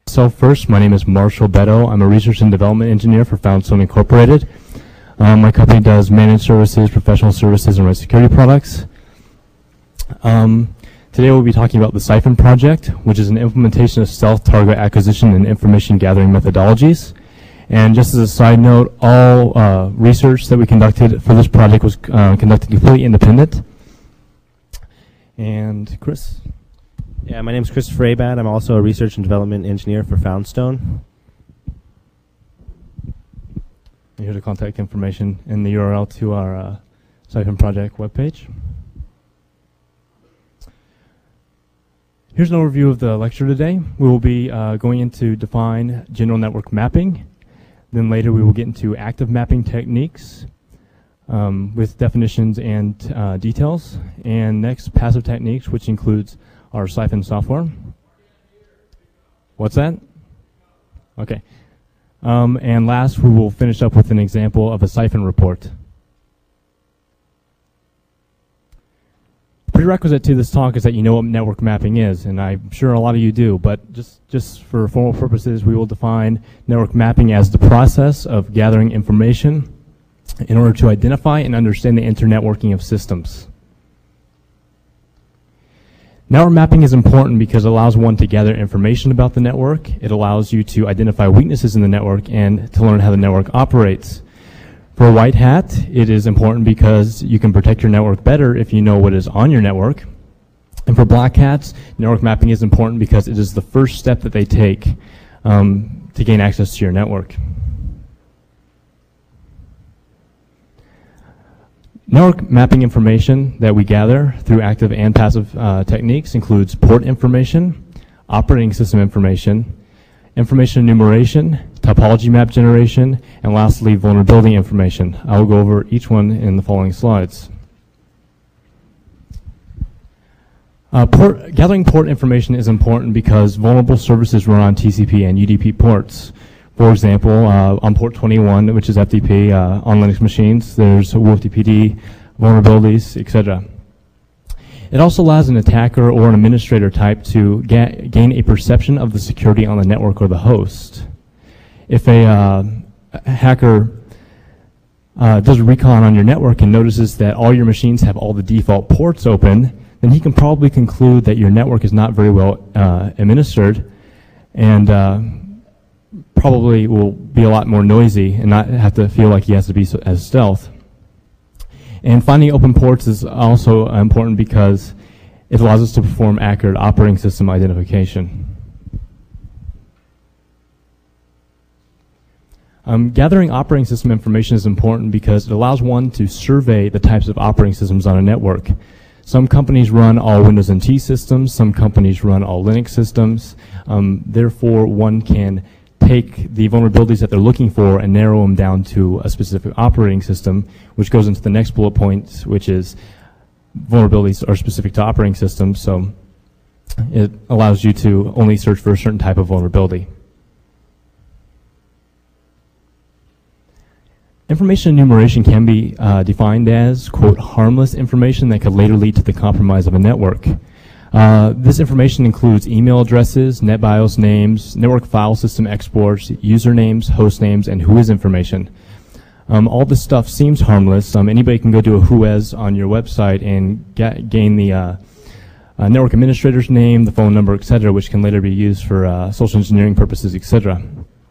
First, my name is Marshall Beto. I'm a research and development engineer for Foundstone Incorporated. My company does managed services, professional services, and web security products. Today we'll be talking about the Siphon project, which is an implementation of stealth target acquisition and information gathering methodologies. And just as a side note, all research that we conducted for this project was conducted completely independent. And Chris? Yeah, my name is Christopher Abad. I'm also a research and development engineer for Foundstone. Here's the contact information and the URL to our Siphon project webpage. Here's an overview of the lecture today. We will be going into define general network mapping. Then later we will get into active mapping techniques with definitions and details. And next, passive techniques, which includes our Siphon software. What's that? Okay. And last, we will finish up with an example of a Siphon report. Prerequisite to this talk is that you know what network mapping is, and I'm sure a lot of you do, but just for formal purposes, we will define network mapping as the process of gathering information in order to identify and understand the internetworking of systems. Network mapping is important because it allows one to gather information about the network. It allows you to identify weaknesses in the network and to learn how the network operates. For a white hat, it is important because you can protect your network better if you know what is on your network. And for black hats, network mapping is important because it is the first step that they take to gain access to your network. Network mapping information that we gather through active and passive techniques includes port information, operating system information enumeration, topology map generation, and lastly, vulnerability information. I will go over each one in the following slides. Gathering port information is important because vulnerable services run on TCP and UDP ports. For example, on port 21, which is FTP on Linux machines, there's WFTPD, vulnerabilities, etc. It also allows an attacker or an administrator type to gain a perception of the security on the network or the host. If a hacker does a recon on your network and notices that all your machines have all the default ports open, then he can probably conclude that your network is not very well administered and probably will be a lot more noisy and not have to feel like he has to be as stealth. And finding open ports is also important because it allows us to perform accurate operating system identification. Gathering operating system information is important because it allows one to survey the types of operating systems on a network. Some companies run all Windows NT systems, some companies run all Linux systems. Therefore, one can take the vulnerabilities that they're looking for and narrow them down to a specific operating system, which goes into the next bullet point, which is vulnerabilities are specific to operating systems, so it allows you to only search for a certain type of vulnerability. Information enumeration can be defined as, quote, harmless information that could later lead to the compromise of a network. This information includes email addresses, NetBIOS names, network file system exports, usernames, host names, and WHOIS information. All this stuff seems harmless. Anybody can go to a WHOIS on your website and gain the network administrator's name, the phone number, etc., which can later be used for social engineering purposes, etc.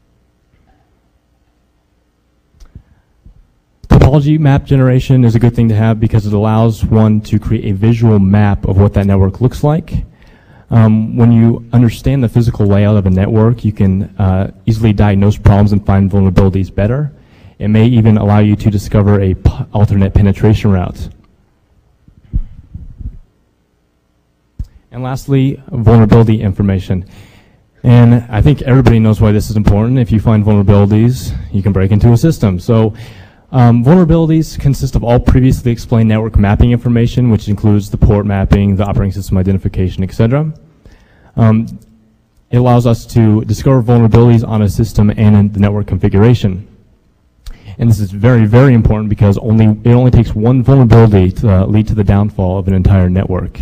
Topology map generation is a good thing to have because it allows one to create a visual map of what that network looks like. When you understand the physical layout of a network, you can easily diagnose problems and find vulnerabilities better. It may even allow you to discover a alternate penetration route. And lastly, vulnerability information. And I think everybody knows why this is important. If you find vulnerabilities, you can break into a system. So vulnerabilities consist of all previously explained network mapping information, which includes the port mapping, the operating system identification, etc. It allows us to discover vulnerabilities on a system and in the network configuration. And this is very, very important because it only takes one vulnerability to lead to the downfall of an entire network.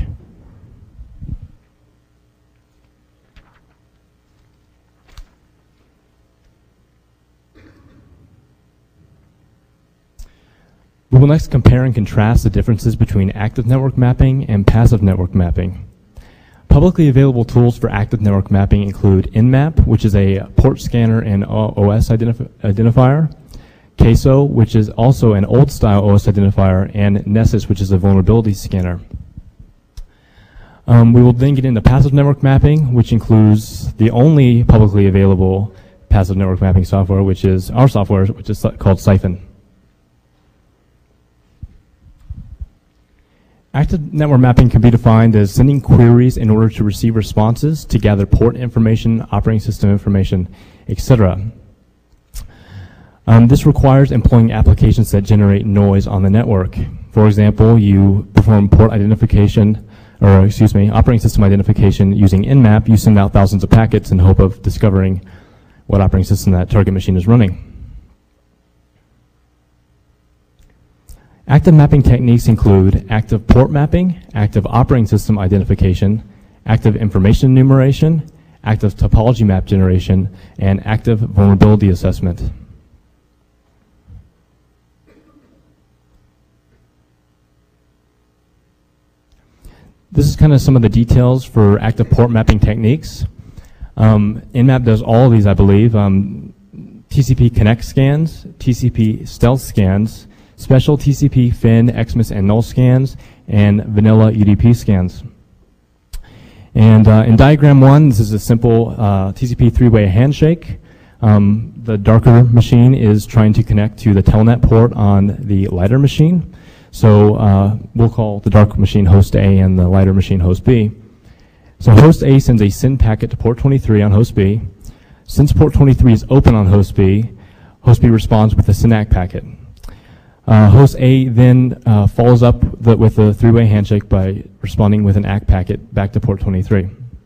We will next compare and contrast the differences between active network mapping and passive network mapping. Publicly available tools for active network mapping include Nmap, which is a port scanner and OS identifier, Queso, which is also an old-style OS identifier, and Nessus, which is a vulnerability scanner. We will then get into passive network mapping, which includes the only publicly available passive network mapping software, which is our software, which is called Siphon. Active network mapping can be defined as sending queries in order to receive responses to gather port information, operating system information, etc. This requires employing applications that generate noise on the network. For example, you perform port identification, or excuse me, operating system identification using Nmap. You send out thousands of packets in hope of discovering what operating system that target machine is running. Active mapping techniques include active port mapping, active operating system identification, active information enumeration, active topology map generation, and active vulnerability assessment. This is kind of some of the details for active port mapping techniques. Nmap does all of these, I believe. TCP connect scans, TCP stealth scans, special TCP fin, Xmas, and null scans, and vanilla UDP scans. And in diagram 1, this is a simple TCP three-way handshake. The darker machine is trying to connect to the telnet port on the lighter machine. So we'll call the dark machine host A and the lighter machine host B. So host A sends a SYN packet to port 23 on host B. Since port 23 is open on host B responds with a SYN-ACK packet. Host A then follows up with a three-way handshake by responding with an ACK packet back to port 23.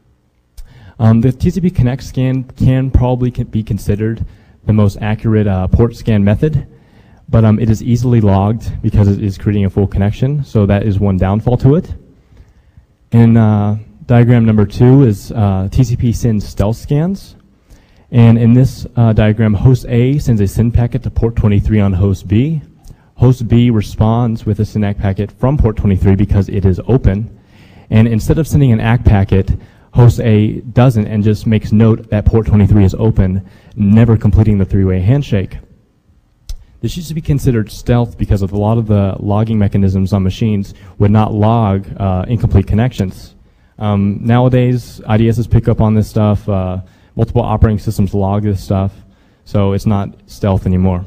The TCP connect scan can probably be considered the most accurate port scan method, but it is easily logged because it is creating a full connection, so that is one downfall to it. In diagram number 2 is TCP SYN stealth scans. And in this diagram, host A sends a SYN packet to port 23 on host B. Host B responds with a SYN-ACK packet from port 23 because it is open. And instead of sending an ACK packet, host A doesn't and just makes note that port 23 is open, never completing the three-way handshake. This used to be considered stealth because of a lot of the logging mechanisms on machines would not log incomplete connections. Nowadays, IDSs pick up on this stuff. Multiple operating systems log this stuff, so it's not stealth anymore.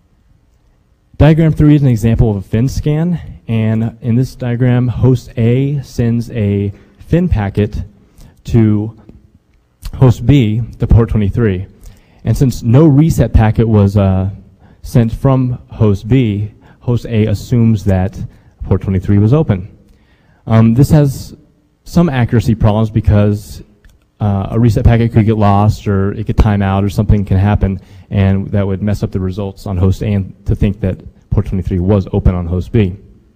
Diagram 3 is an example of a fin scan, and in this diagram, host A sends a fin packet to host B to port 23. And since no reset packet was sent from host B, host A assumes that port 23 was open. This has some accuracy problems because a reset packet could get lost, or it could time out, or something can happen, and that would mess up the results on host A and to think that port 23 was open on host B.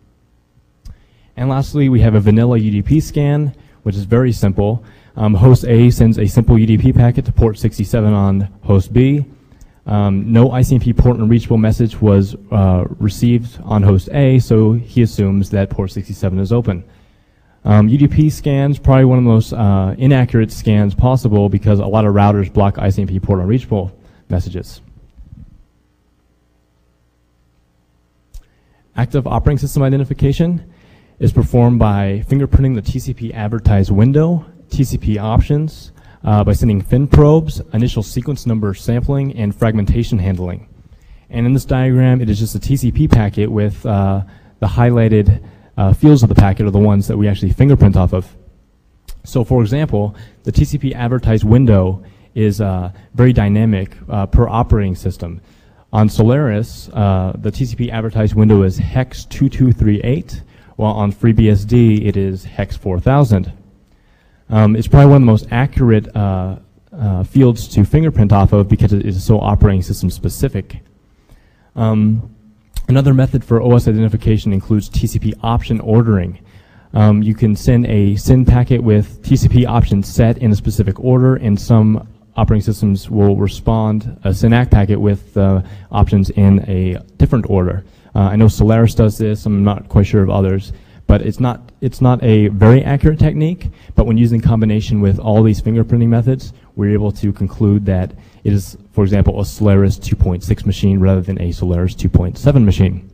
And lastly, we have a vanilla UDP scan, which is very simple. Host A sends a simple UDP packet to port 67 on host B. No ICMP port unreachable message was received on host A, so he assumes that port 67 is open. UDP scans, probably one of the most inaccurate scans possible because a lot of routers block ICMP port unreachable messages. Active operating system identification is performed by fingerprinting the TCP advertised window, TCP options, by sending fin probes, initial sequence number sampling, and fragmentation handling. And in this diagram, it is just a TCP packet with the highlighted fields of the packet are the ones that we actually fingerprint off of. So for example, the TCP advertised window is very dynamic per operating system. On Solaris, the TCP advertised window is hex 2238, while on FreeBSD it is hex 4000. It's probably one of the most accurate fields to fingerprint off of because it is so operating system specific. Another method for OS identification includes TCP option ordering. You can send a SYN packet with TCP options set in a specific order, and some operating systems will respond a SYN-ACK packet with options in a different order. I know Solaris does this. I'm not quite sure of others, but it's not a very accurate technique. But when used in combination with all these fingerprinting methods, we're able to conclude that it is, for example, a Solaris 2.6 machine rather than a Solaris 2.7 machine.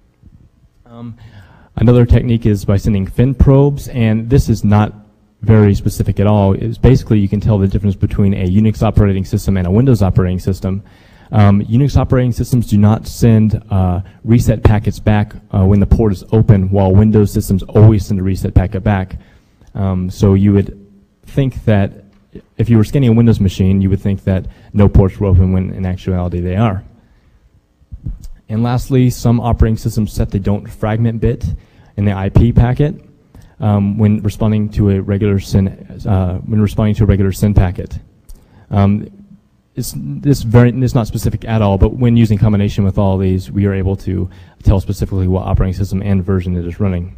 Another technique is by sending fin probes, and this is not very specific at all. It's basically you can tell the difference between a Unix operating system and a Windows operating system. Unix operating systems do not send reset packets back when the port is open, while Windows systems always send a reset packet back. So you would think that if you were scanning a Windows machine, you would think that no ports were open when in actuality they are. And lastly, some operating systems set the don't fragment bit in the IP packet when responding to a regular SYN packet. It's not specific at all, but when using combination with all these, we are able to tell specifically what operating system and version it is running.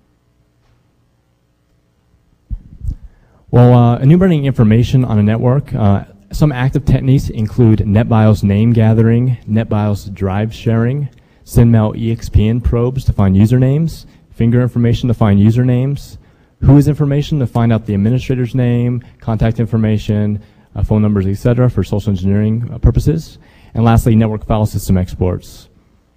Well, enumerating information on a network, some active techniques include NetBIOS name gathering, NetBIOS drive sharing, SynMail EXPN probes to find usernames, finger information to find usernames, WHOIS information to find out the administrator's name, contact information, phone numbers, etc. for social engineering purposes, and lastly, network file system exports.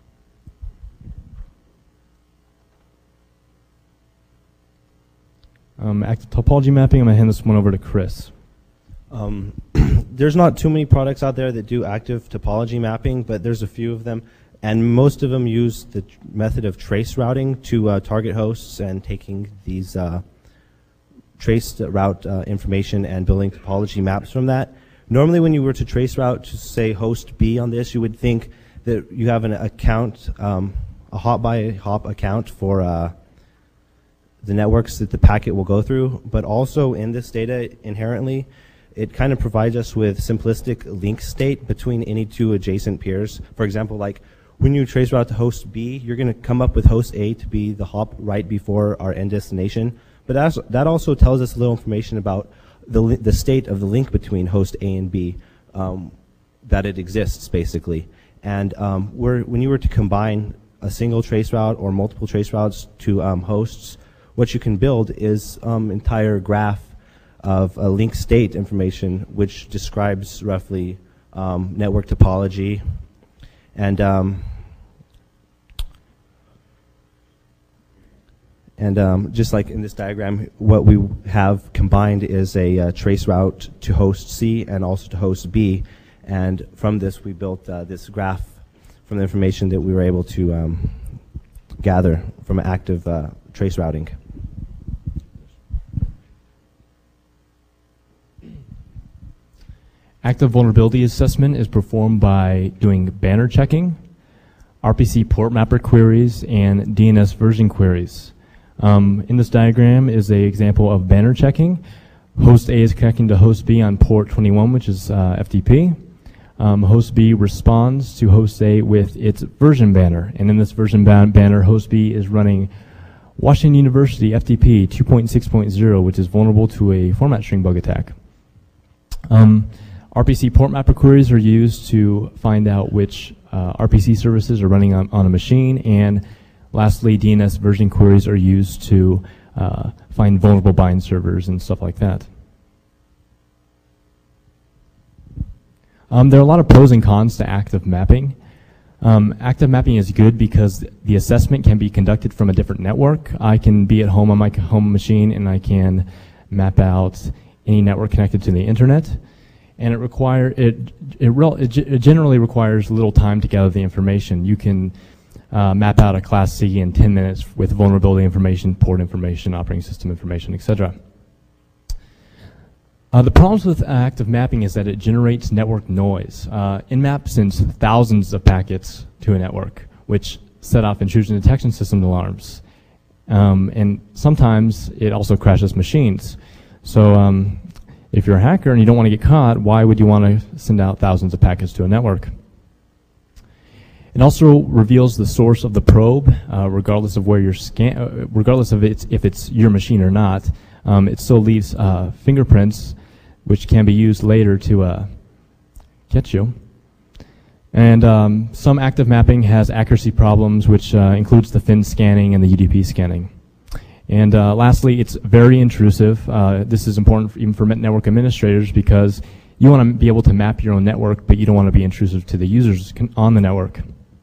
Active topology mapping, I'm going to hand this one over to Chris. There's not too many products out there that do active topology mapping, but there's a few of them, and most of them use the method of trace routing to target hosts and taking these trace route information and building topology maps from that. Normally when you were to trace route to say host B on this, you would think that you have an account, a hop by hop account for the networks that the packet will go through, but also in this data inherently, it kind of provides us with simplistic link state between any two adjacent peers. For example, like when you trace route to host B, you're going to come up with host A to be the hop right before our end destination. But that also tells us a little information about the state of the link between host A and B, that it exists basically. And when you were to combine a single trace route or multiple trace routes to hosts, what you can build is entire graph of link state information, which describes roughly network topology. And just like in this diagram, what we have combined is a trace route to host C and also to host B. And from this, we built this graph from the information that we were able to gather from active trace routing. Active vulnerability assessment is performed by doing banner checking, RPC port mapper queries, and DNS version queries. In this diagram is an example of banner checking. Host A is connecting to host B on port 21, which is FTP. Host B responds to host A with its version banner, and in this version banner, host B is running Washington University FTP 2.6.0, which is vulnerable to a format string bug attack. RPC port mapper queries are used to find out which RPC services are running on a machine, and lastly, DNS version queries are used to find vulnerable bind servers and stuff like that. There are a lot of pros and cons to active mapping. Active mapping is good because the assessment can be conducted from a different network. I can be at home on my home machine and I can map out any network connected to the internet. And it generally requires little time to gather the information. You can map out a class C in 10 minutes with vulnerability information, port information, operating system information, etc. The problems with active mapping is that it generates network noise. Nmap sends thousands of packets to a network, which set off intrusion detection system alarms. And sometimes it also crashes machines. So if you're a hacker and you don't want to get caught, why would you want to send out thousands of packets to a network? It also reveals the source of the probe, regardless of where you're regardless of if it's your machine or not. It still leaves fingerprints, which can be used later to catch you. And some active mapping has accuracy problems, which includes the FIN scanning and the UDP scanning. And lastly, it's very intrusive. This is important even for network administrators because you want to be able to map your own network, but you don't want to be intrusive to the users on the network.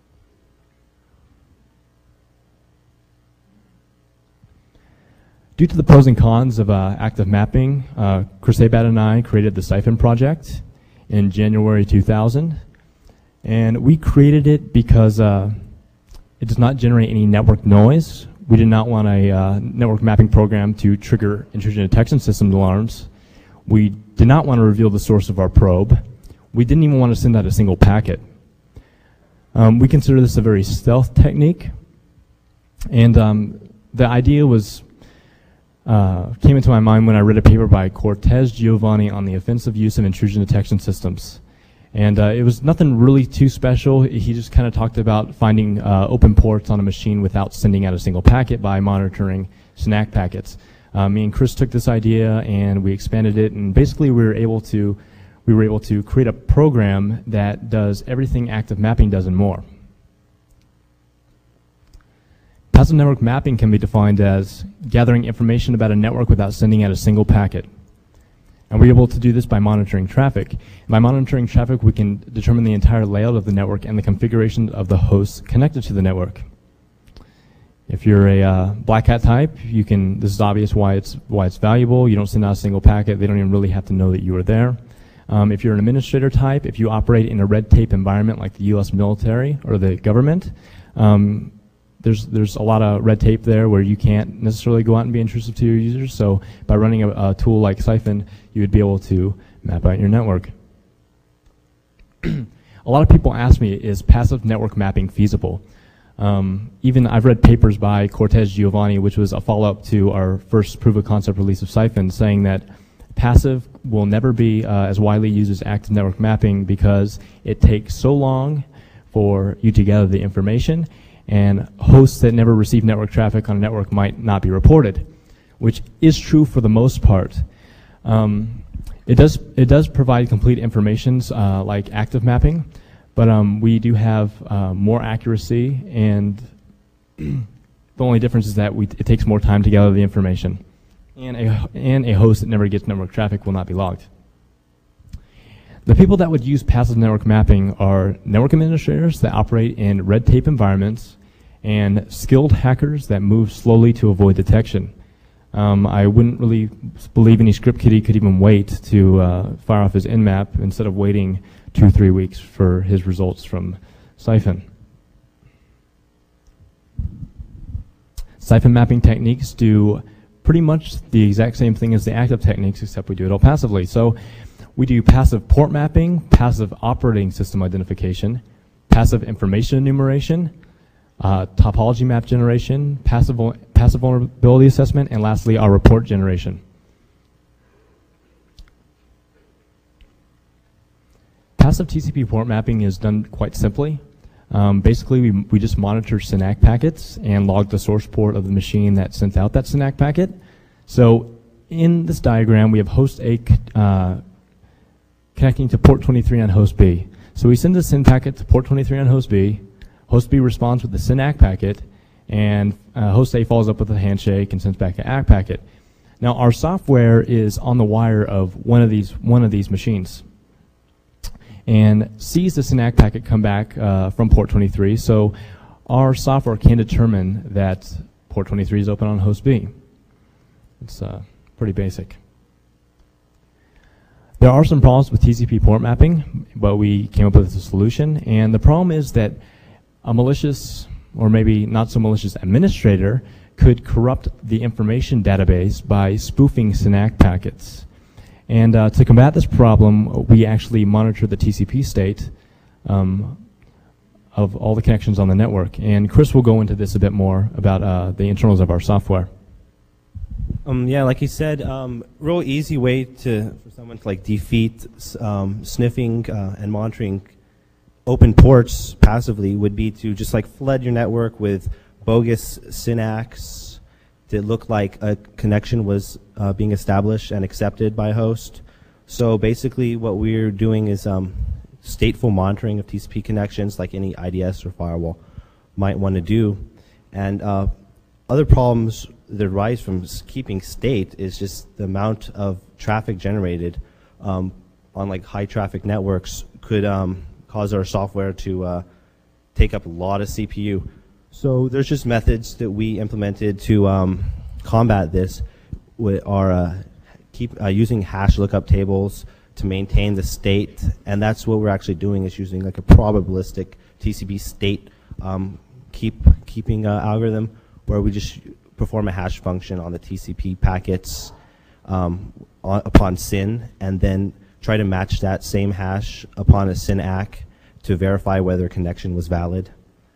Due to the pros and cons of active mapping, Chris Abad and I created the Siphon project in January 2000. And we created it because it does not generate any network noise. We did not want a network mapping program to trigger intrusion detection system alarms. We did not want to reveal the source of our probe. We didn't even want to send out a single packet. We consider this a very stealth technique. And the idea was came into my mind when I read a paper by Cortez Giovanni on the offensive use of intrusion detection systems. And it was nothing really too special. He just kind of talked about finding open ports on a machine without sending out a single packet by monitoring SYN-ACK packets. Me and Chris took this idea and we expanded it, and basically we were able to create a program that does everything active mapping does and more. Passive network mapping can be defined as gathering information about a network without sending out a single packet. And we're able to do this by monitoring traffic. And by monitoring traffic, we can determine the entire layout of the network and the configuration of the hosts connected to the network. If you're a Black Hat type, you can. This is obvious why it's valuable. You don't send out a single packet. They don't even really have to know that you are there. If you're an administrator type, if you operate in a red tape environment like the U.S. military or the government, there's a lot of red tape there where you can't necessarily go out and be intrusive to your users. So by running a tool like Siphon, you would be able to map out your network. A lot of people ask me, is passive network mapping feasible? Even I've read papers by Cortez Giovanni, which was a follow-up to our first proof of concept release of Siphon, saying that passive will never be as widely used as active network mapping because it takes so long for you to gather the information, and hosts that never receive network traffic on a network might not be reported, which is true for the most part. It does provide complete informations like active mapping, but we do have more accuracy, and the only difference is that it takes more time to gather the information, and a host that never gets network traffic will not be logged. The people that would use passive network mapping are network administrators that operate in red tape environments and skilled hackers that move slowly to avoid detection. I wouldn't really believe any script kiddie could even wait to fire off his Nmap instead of waiting 2 or 3 weeks for his results from Siphon. Siphon mapping techniques do pretty much the exact same thing as the active techniques, except we do it all passively. So we do passive port mapping, passive operating system identification, passive information enumeration, topology map generation, passive vulnerability assessment, and lastly, our report generation. Passive TCP port mapping is done quite simply. Basically, we just monitor SYN-ACK packets and log the source port of the machine that sent out that SYN-ACK packet. So in this diagram, we have host A connecting to port 23 on host B. So we send the SYN packet to port 23 on host B. Host B responds with the SYN-ACK packet, and host A follows up with a handshake and sends back an ACK packet. Now our software is on the wire of one of these machines, and sees the SYN-ACK packet come back from port 23. So our software can determine that port 23 is open on host B. It's pretty basic. There are some problems with TCP port mapping, but we came up with a solution. And the problem is that a malicious, or maybe not so malicious administrator could corrupt the information database by spoofing SYN-ACK packets. And to combat this problem, we actually monitor the TCP state of all the connections on the network. And Chris will go into this a bit more about the internals of our software. Yeah, like you said, real easy way for someone to defeat sniffing and monitoring open ports passively would be to just flood your network with bogus SYN-ACKs that look like a connection was being established and accepted by a host. So basically what we're doing is stateful monitoring of TCP connections like any IDS or firewall might want to do. And other problems that arise from keeping state is just the amount of traffic generated on like high traffic networks could cause our software to take up a lot of CPU. So there's just methods that we implemented to combat this. We are using hash lookup tables to maintain the state, and that's what we're actually doing, is using like a probabilistic TCP state keeping algorithm, where we just perform a hash function on the TCP packets upon SYN, and then try to match that same hash upon a SYN ACK to verify whether a connection was valid.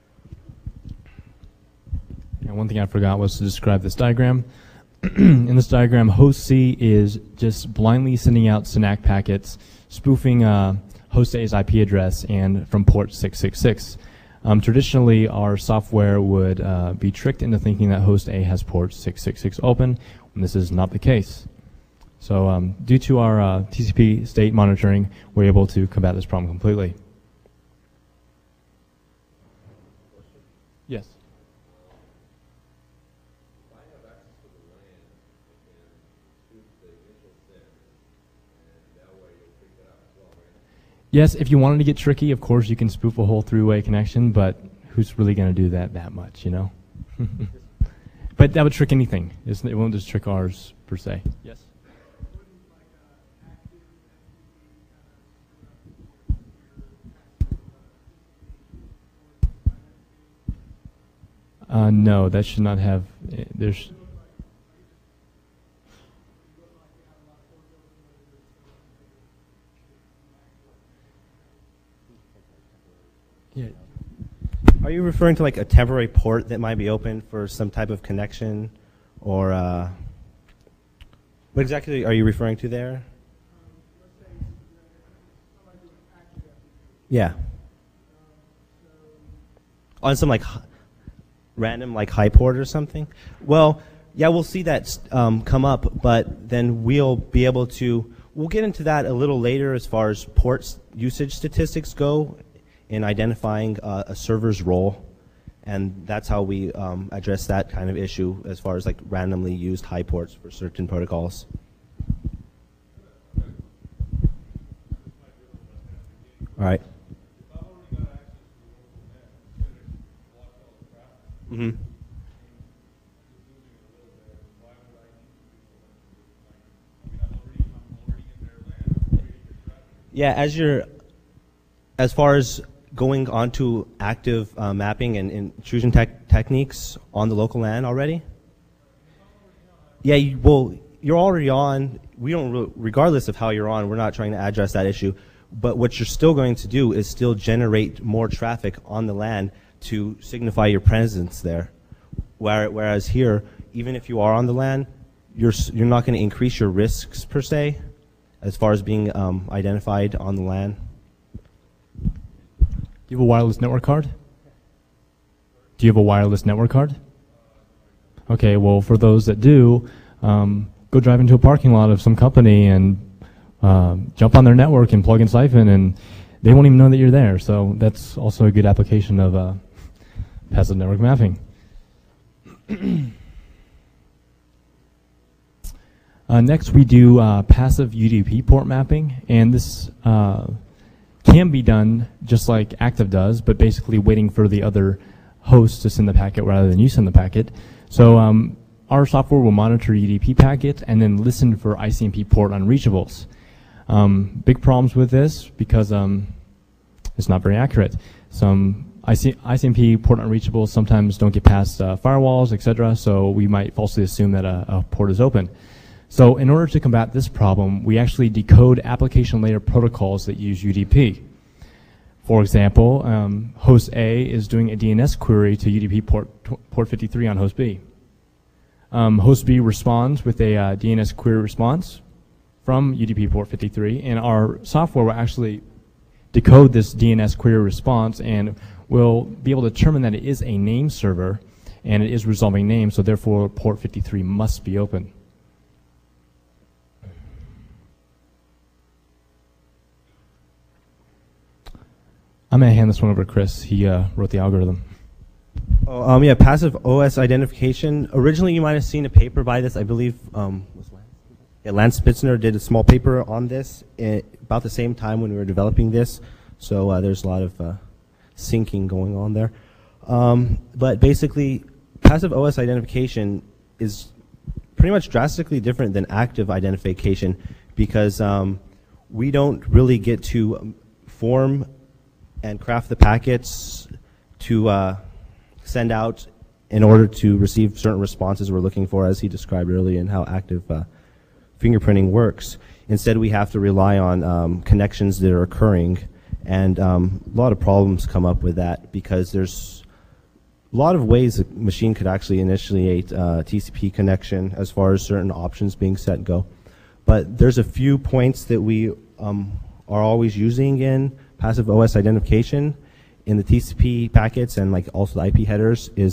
And one thing I forgot was to describe this diagram. In this diagram, host C is just blindly sending out SYN-ACK packets, spoofing host A's IP address and from port 666. Traditionally, our software would be tricked into thinking that host A has port 666 open, when this is not the case. So due to our TCP state monitoring, we're able to combat this problem completely. Yes? Yes, if you wanted to get tricky, of course you can spoof a whole three-way connection, but who's really going to do that much, you know? But that would trick anything. It won't just trick ours, per se. Yes? No, that should not have, there's... Yeah. Are you referring to like a temporary port that might be open for some type of connection, or what exactly are you referring to there? Yeah. On some like random like high port or something? Well, yeah, we'll see that come up, but then we'll be able to, we'll get into that a little later as far as port usage statistics go in identifying a server's role, and that's how we address that kind of issue as far as like randomly used high ports for certain protocols. All right. Mm-hmm. Yeah, as far as going on to active mapping and intrusion techniques on the local LAN already? Yeah, well, you're already on. We don't, regardless of how you're on, we're not trying to address that issue. But what you're still going to do is still generate more traffic on the LAN to signify your presence there. Whereas here, even if you are on the LAN, you're not going to increase your risks per se, as far as being identified on the LAN. Do you have a wireless network card? Do you have a wireless network card? Okay, well, for those that do, go drive into a parking lot of some company and jump on their network and plug in Siphon, and they won't even know that you're there. So that's also a good application of passive network mapping. Next, we do passive UDP port mapping, and this can be done just like active does, but basically waiting for the other host to send the packet rather than you send the packet. So our software will monitor UDP packets and then listen for ICMP port unreachables. Big problems with this because it's not very accurate. Some ICMP port unreachables sometimes don't get past firewalls, etc., so we might falsely assume that a port is open. So in order to combat this problem, we actually decode application layer protocols that use UDP. For example, host A is doing a DNS query to UDP port 53 on host B. Host B responds with a DNS query response from UDP port 53, and our software will actually decode this DNS query response and will be able to determine that it is a name server and it is resolving names, so therefore port 53 must be open. I'm going to hand this one over to Chris. He wrote the algorithm. Oh, yeah, passive OS identification. Originally, you might have seen a paper by this. I believe Lance Spitzner did a small paper on this about the same time when we were developing this. So there's a lot of syncing going on there. But basically, passive OS identification is pretty much drastically different than active identification because we don't really get to form and craft the packets to send out in order to receive certain responses we're looking for, as he described earlier, and how active fingerprinting works. Instead, we have to rely on connections that are occurring, and a lot of problems come up with that because there's a lot of ways a machine could actually initiate a TCP connection as far as certain options being set go. But there's a few points that we are always using in passive OS identification in the TCP packets and like also the IP headers is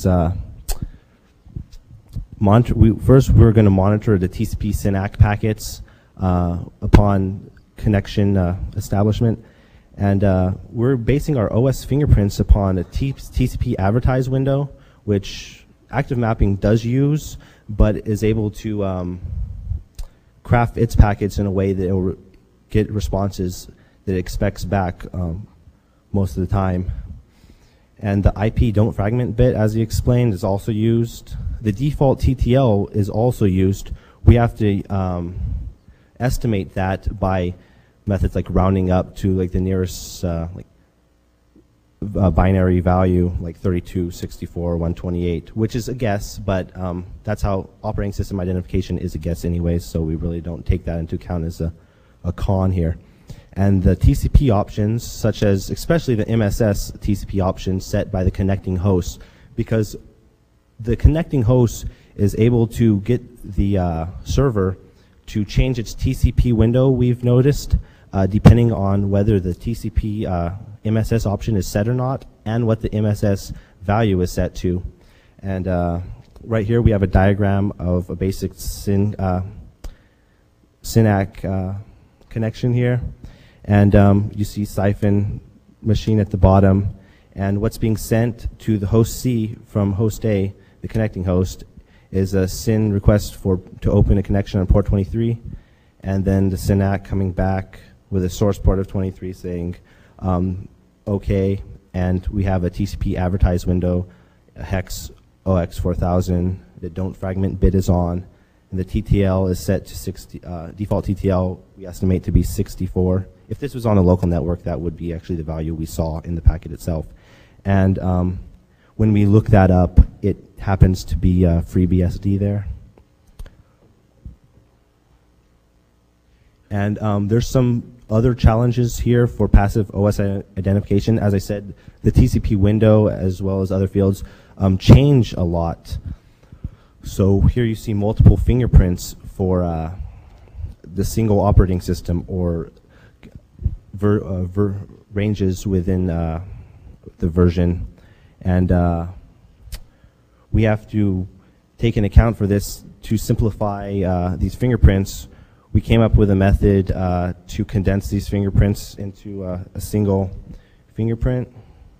first we're going to monitor the TCP SYN-ACK packets upon connection establishment, and we're basing our OS fingerprints upon a TCP advertise window, which active mapping does use, but is able to craft its packets in a way that it will get responses that it expects back most of the time. And the IP don't fragment bit, as he explained, is also used. The default TTL is also used. We have to estimate that by methods like rounding up to like the nearest binary value, like 32, 64, 128, which is a guess, but that's how operating system identification is a guess anyways, so we really don't take that into account as a con here. And the TCP options, such as especially the MSS TCP options set by the connecting host, because the connecting host is able to get the server to change its TCP window, we've noticed, depending on whether the TCP MSS option is set or not, and what the MSS value is set to. And right here we have a diagram of a basic SYN-ACK connection here. And you see siphon machine at the bottom, and what's being sent to the host C from host A, the connecting host, is a SYN request to open a connection on port 23, and then the SYN-ACK coming back with a source port of 23 saying OK, and we have a TCP advertise window, a hex OX4000, the don't fragment bit is on, and the TTL is set to 60, default TTL we estimate to be 64. If this was on a local network, that would be actually the value we saw in the packet itself. And when we look that up, it happens to be FreeBSD there. And there's some other challenges here for passive OS identification. As I said, the TCP window as well as other fields change a lot. So here you see multiple fingerprints for the single operating system or ranges within the version, and we have to take an account for this to simplify these fingerprints. We came up with a method to condense these fingerprints into a single fingerprint.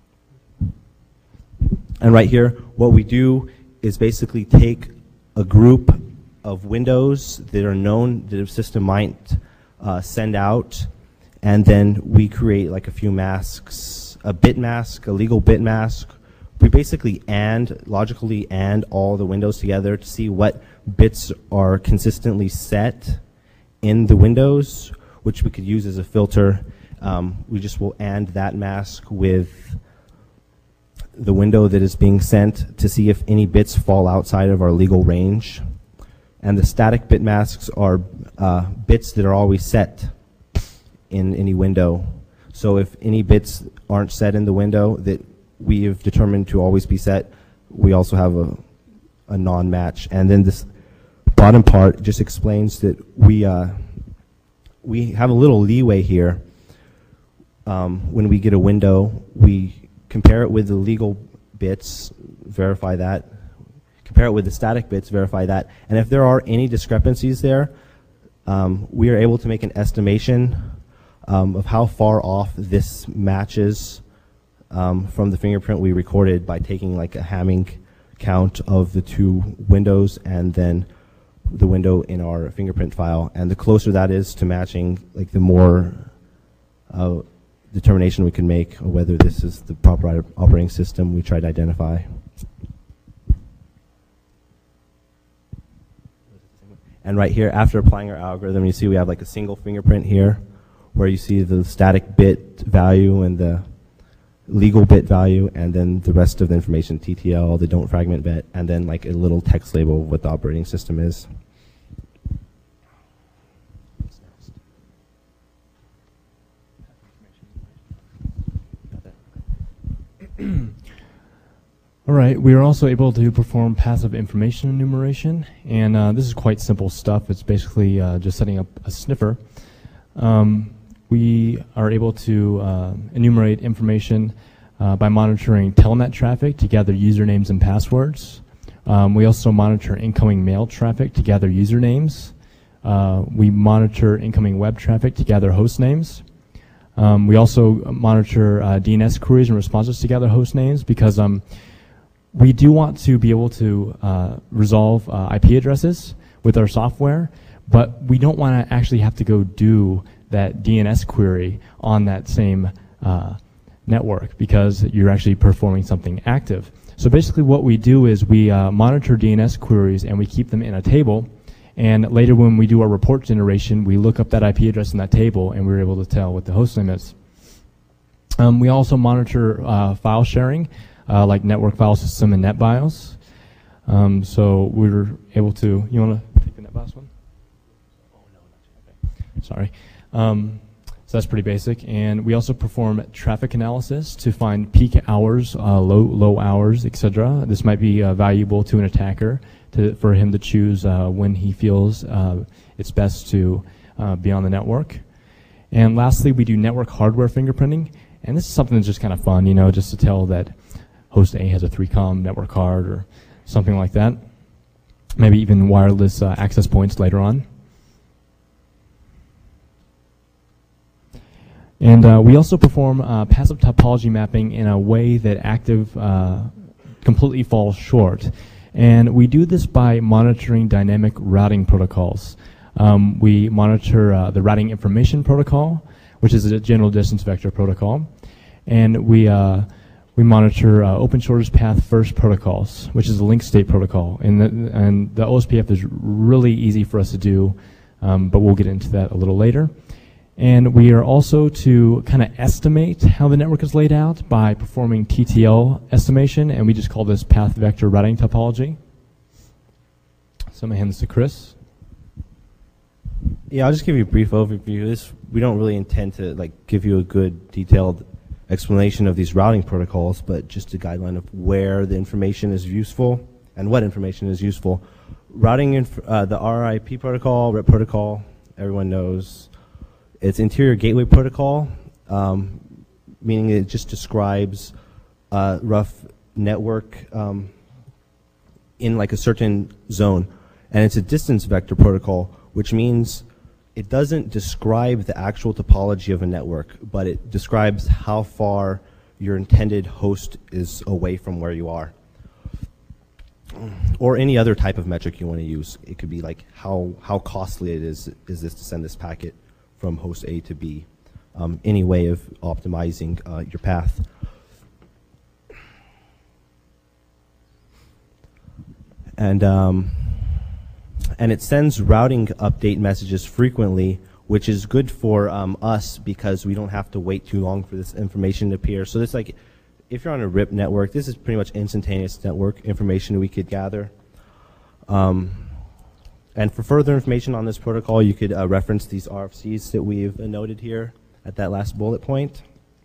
And right here, what we do is basically take a group of windows that are known that a system might send out, and then we create like a few masks, a bit mask, a legal bit mask. We basically logically AND all the windows together to see what bits are consistently set in the windows, which we could use as a filter. We just will AND that mask with the window that is being sent to see if any bits fall outside of our legal range. And the static bit masks are bits that are always set in any window. So if any bits aren't set in the window that we have determined to always be set, we also have a non-match. And then this bottom part just explains that we have a little leeway here. When we get a window, we compare it with the legal bits, verify that, compare it with the static bits, verify that, and if there are any discrepancies there, we are able to make an estimation of how far off this matches from the fingerprint we recorded by taking like a Hamming count of the two windows and then the window in our fingerprint file. And the closer that is to matching, like the more determination we can make of whether this is the proper operating system we try to identify. And right here, after applying our algorithm, you see we have like a single fingerprint here where you see the static bit value and the legal bit value, and then the rest of the information, TTL, the don't fragment bit, and then like a little text label of what the operating system is. All right, we are also able to perform passive information enumeration, and this is quite simple stuff. It's basically just setting up a sniffer. We are able to enumerate information by monitoring telnet traffic to gather usernames and passwords. We also monitor incoming mail traffic to gather usernames. We monitor incoming web traffic to gather host names. We also monitor DNS queries and responses to gather host names because we do want to be able to resolve IP addresses with our software, but we don't want to actually have to go do that DNS query on that same network because you're actually performing something active. So basically what we do is we monitor DNS queries and we keep them in a table, and later when we do our report generation, we look up that IP address in that table and we're able to tell what the host name is. We also monitor file sharing, like network file system and NetBIOS. So we're able to, you want to take the NetBIOS one? Oh, no, not okay. Sorry. So that's pretty basic. And we also perform traffic analysis to find peak hours, low hours, etc. This might be valuable to an attacker for him to choose when he feels it's best to be on the network. And lastly, we do network hardware fingerprinting. And this is something that's just kind of fun, you know, just to tell that host A has a 3COM network card or something like that. Maybe even wireless access points later on. And we also perform passive topology mapping in a way that active completely falls short. And we do this by monitoring dynamic routing protocols. We monitor the routing information protocol, which is a general distance vector protocol. And we monitor open shortest path first protocols, which is a link state protocol. And the OSPF is really easy for us to do, but we'll get into that a little later. And we are also to kind of estimate how the network is laid out by performing TTL estimation, and we just call this path vector routing topology. So I'm going to hand this to Chris. Yeah, I'll just give you a brief overview. We don't really intend to give you a good detailed explanation of these routing protocols, but just a guideline of where the information is useful and what information is useful. Routing, the RIP protocol, RIP protocol, everyone knows. It's interior gateway protocol, meaning it just describes rough network in like a certain zone. And it's a distance vector protocol, which means it doesn't describe the actual topology of a network, but it describes how far your intended host is away from where you are. Or any other type of metric you want to use. It could be like how costly is this to send this packet from host A to B, any way of optimizing your path. And it sends routing update messages frequently, which is good for us because we don't have to wait too long for this information to appear. So this, like, if you're on a RIP network, this is pretty much instantaneous network information we could gather. And for further information on this protocol, you could reference these RFCs that we've noted here at that last bullet point.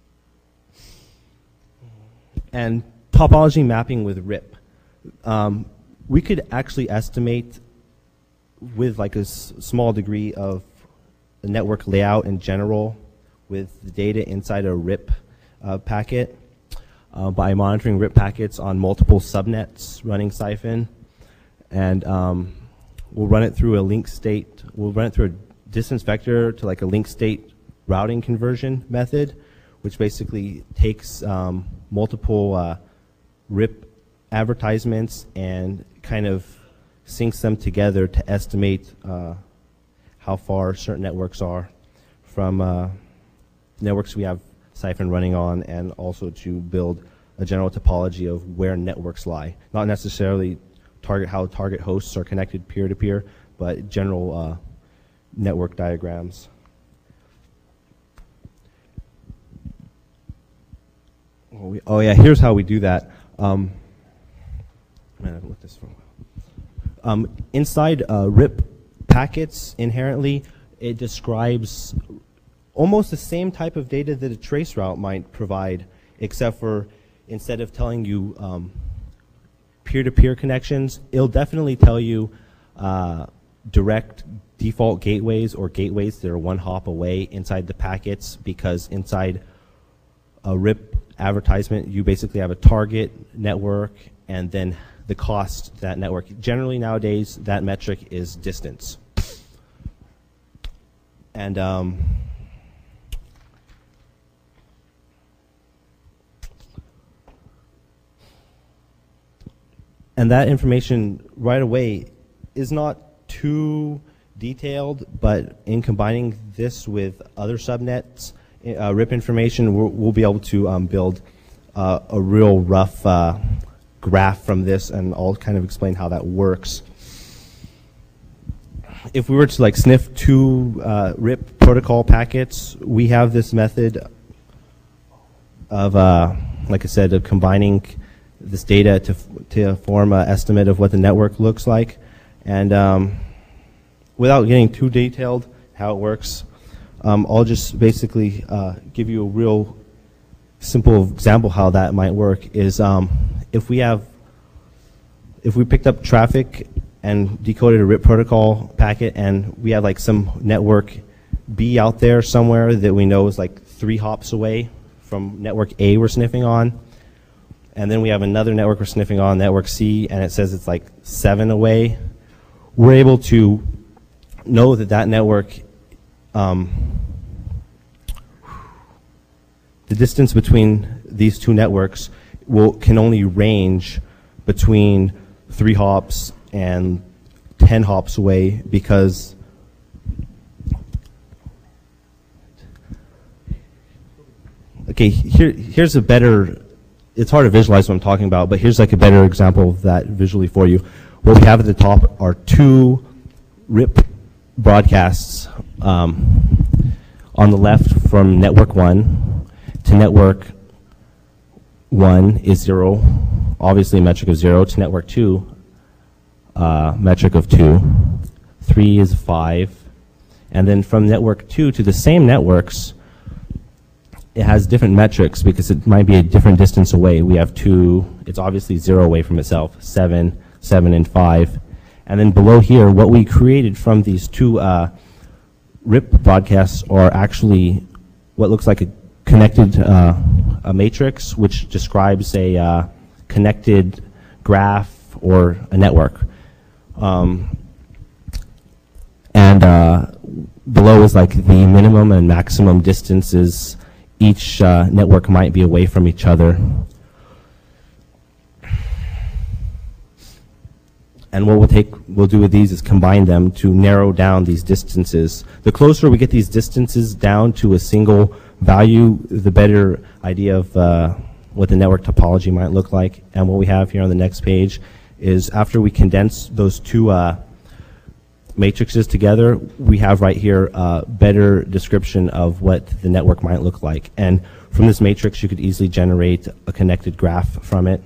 And topology mapping with RIP. We could actually estimate with like a small degree of the network layout in general with the data inside a RIP packet by monitoring RIP packets on multiple subnets running Siphon. And we'll run it through a link state. We'll run it through a distance vector to like a link state routing conversion method, which basically takes multiple RIP advertisements and kind of syncs them together to estimate how far certain networks are from networks we have Siphon running on, and also to build a general topology of where networks lie. Not necessarily how target hosts are connected peer-to-peer, but general network diagrams. Oh yeah, here's how we do that. Man, I haven't looked at this for a while. Inside RIP packets, inherently, it describes almost the same type of data that a trace route might provide, except for instead of telling you peer-to-peer connections, it'll definitely tell you direct default gateways or gateways that are one hop away inside the packets, because inside a RIP advertisement, you basically have a target network and then the cost to that network. Generally nowadays, that metric is distance. And that information right away is not too detailed, but in combining this with other subnets, RIP information, we'll be able to build a real rough graph from this, and I'll kind of explain how that works. If we were to like sniff two RIP protocol packets, we have this method of, like I said, of combining this data to form an estimate of what the network looks like. And without getting too detailed how it works, I'll just basically give you a real simple example how that might work. Is if we picked up traffic and decoded a RIP protocol packet, and we have like some network B out there somewhere that we know is like 3 hops away from network A we're sniffing on, and then we have another network we're sniffing on, network C, and it says it's like 7 away, we're able to know that that network, the distance between these two networks can only range between 3 hops and 10 hops away, because okay, here's a better, it's hard to visualize what I'm talking about, but here's like a better example of that visually for you. What we have at the top are 2 RIP broadcasts on the left from network 1 to network 1 is 0, obviously a metric of 0, to network 2, metric of 2, 3 is 5, and then from network 2 to the same networks, it has different metrics because it might be a different distance away. We have 2, it's obviously 0 away from itself, 7, 7, and 5. And then below here, what we created from these 2 RIP broadcasts are actually what looks like a connected a matrix, which describes a connected graph or a network. Below is like the minimum and maximum distances each network might be away from each other. And what we'll do with these is combine them to narrow down these distances. The closer we get these distances down to a single value, the better idea of what the network topology might look like. And what we have here on the next page is after we condense those 2 matrices together, we have right here a better description of what the network might look like. And from this matrix, you could easily generate a connected graph from it.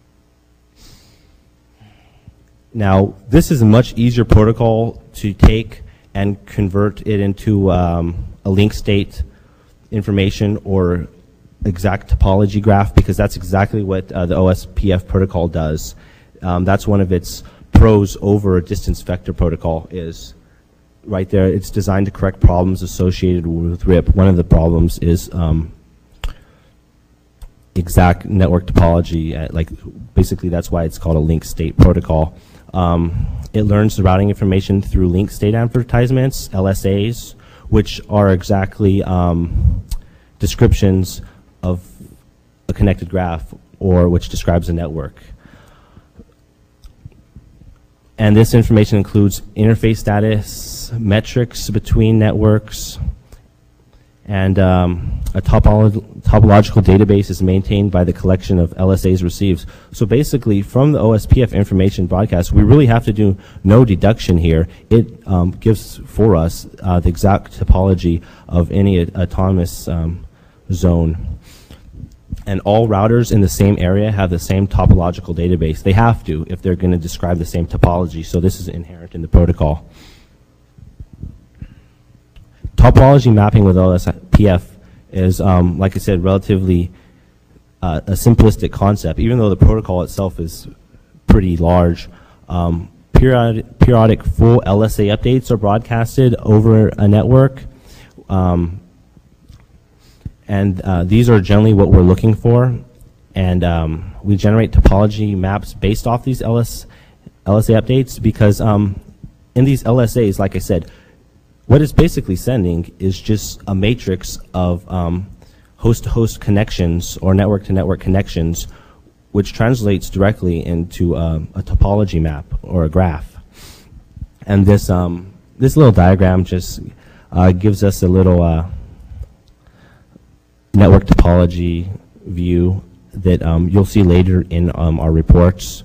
Now, this is a much easier protocol to take and convert it into a link state information or exact topology graph, because that's exactly what the OSPF protocol does. That's one of its pros over a distance vector protocol is right there. It's designed to correct problems associated with RIP. One of the problems is exact network topology. Like basically, that's why it's called a link state protocol. It learns the routing information through link state advertisements, LSAs, which are exactly descriptions of a connected graph, or which describes a network. And this information includes interface status, metrics between networks, and a topological database is maintained by the collection of LSAs received. So basically, from the OSPF information broadcast, we really have to do no deduction here. It gives for us the exact topology of any autonomous zone. And all routers in the same area have the same topological database. They have to if they're going to describe the same topology. So this is inherent in the protocol. Topology mapping with OSPF is, like I said, relatively a simplistic concept, even though the protocol itself is pretty large. Periodic full LSA updates are broadcasted over a network. These are generally what we're looking for, and we generate topology maps based off these LSA updates because in these LSAs, like I said, what it's basically sending is just a matrix of host-to-host connections or network-to-network connections, which translates directly into a topology map or a graph. And this little diagram just gives us a little network topology view that you'll see later in our reports.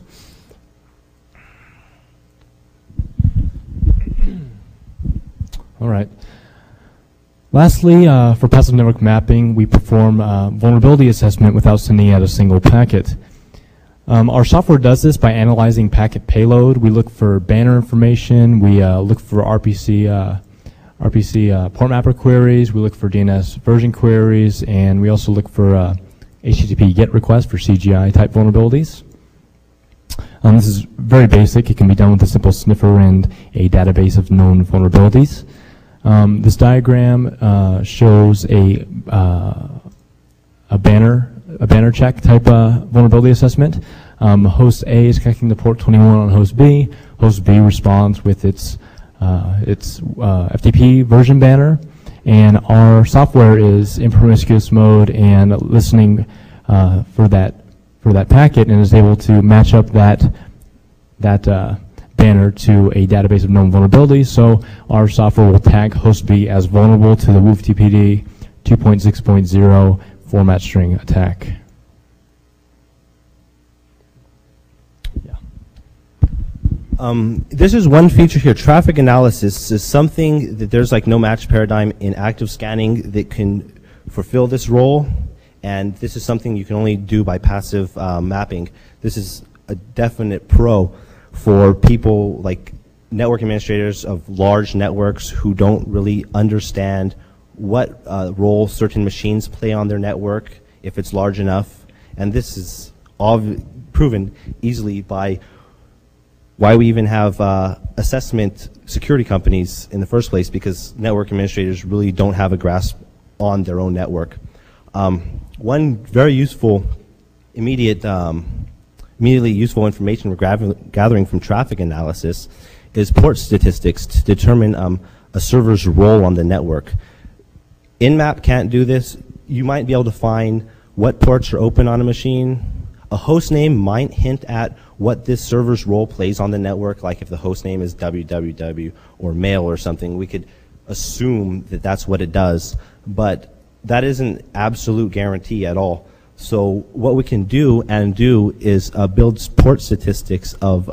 All right. Lastly, for passive network mapping, we perform vulnerability assessment without sending out a single packet. Our software does this by analyzing packet payload. We look for banner information. We look for RPC port mapper queries. We look for DNS version queries, and we also look for HTTP GET requests for CGI type vulnerabilities. This is very basic. It can be done with a simple sniffer and a database of known vulnerabilities. This diagram shows a banner check type vulnerability assessment. Host A is connecting to port 21 on host B. Host B responds with its FTP version banner, and our software is in promiscuous mode and listening for that packet, and is able to match up that banner to a database of known vulnerabilities. So our software will tag host B as vulnerable to the WOOFTPD 2.6.0 format string attack. This is one feature here. Traffic analysis is something that there's like no match paradigm in active scanning that can fulfill this role, and this is something you can only do by passive mapping. This is a definite pro for people like network administrators of large networks who don't really understand what role certain machines play on their network if it's large enough, and this is all proven easily by why we even have assessment security companies in the first place, because network administrators really don't have a grasp on their own network. One very useful, immediately useful information we're gathering from traffic analysis is port statistics to determine a server's role on the network. Nmap can't do this. You might be able to find what ports are open on a machine. A host name might hint at what this server's role plays on the network, like if the host name is www or mail or something, we could assume that that's what it does, but that isn't absolute guarantee at all. So what we can do is build port statistics of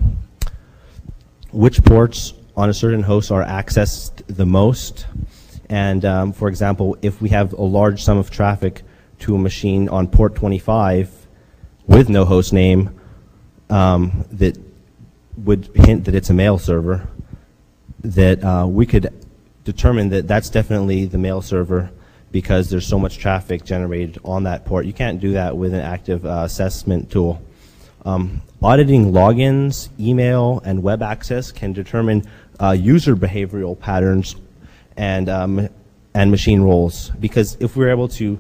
which ports on a certain host are accessed the most. And for example, if we have a large sum of traffic to a machine on port 25 with no host name, that would hint that it's a mail server, that we could determine that that's definitely the mail server because there's so much traffic generated on that port. You can't do that with an active assessment tool. Auditing logins, email, and web access can determine user behavioral patterns and machine roles, because if we're able to,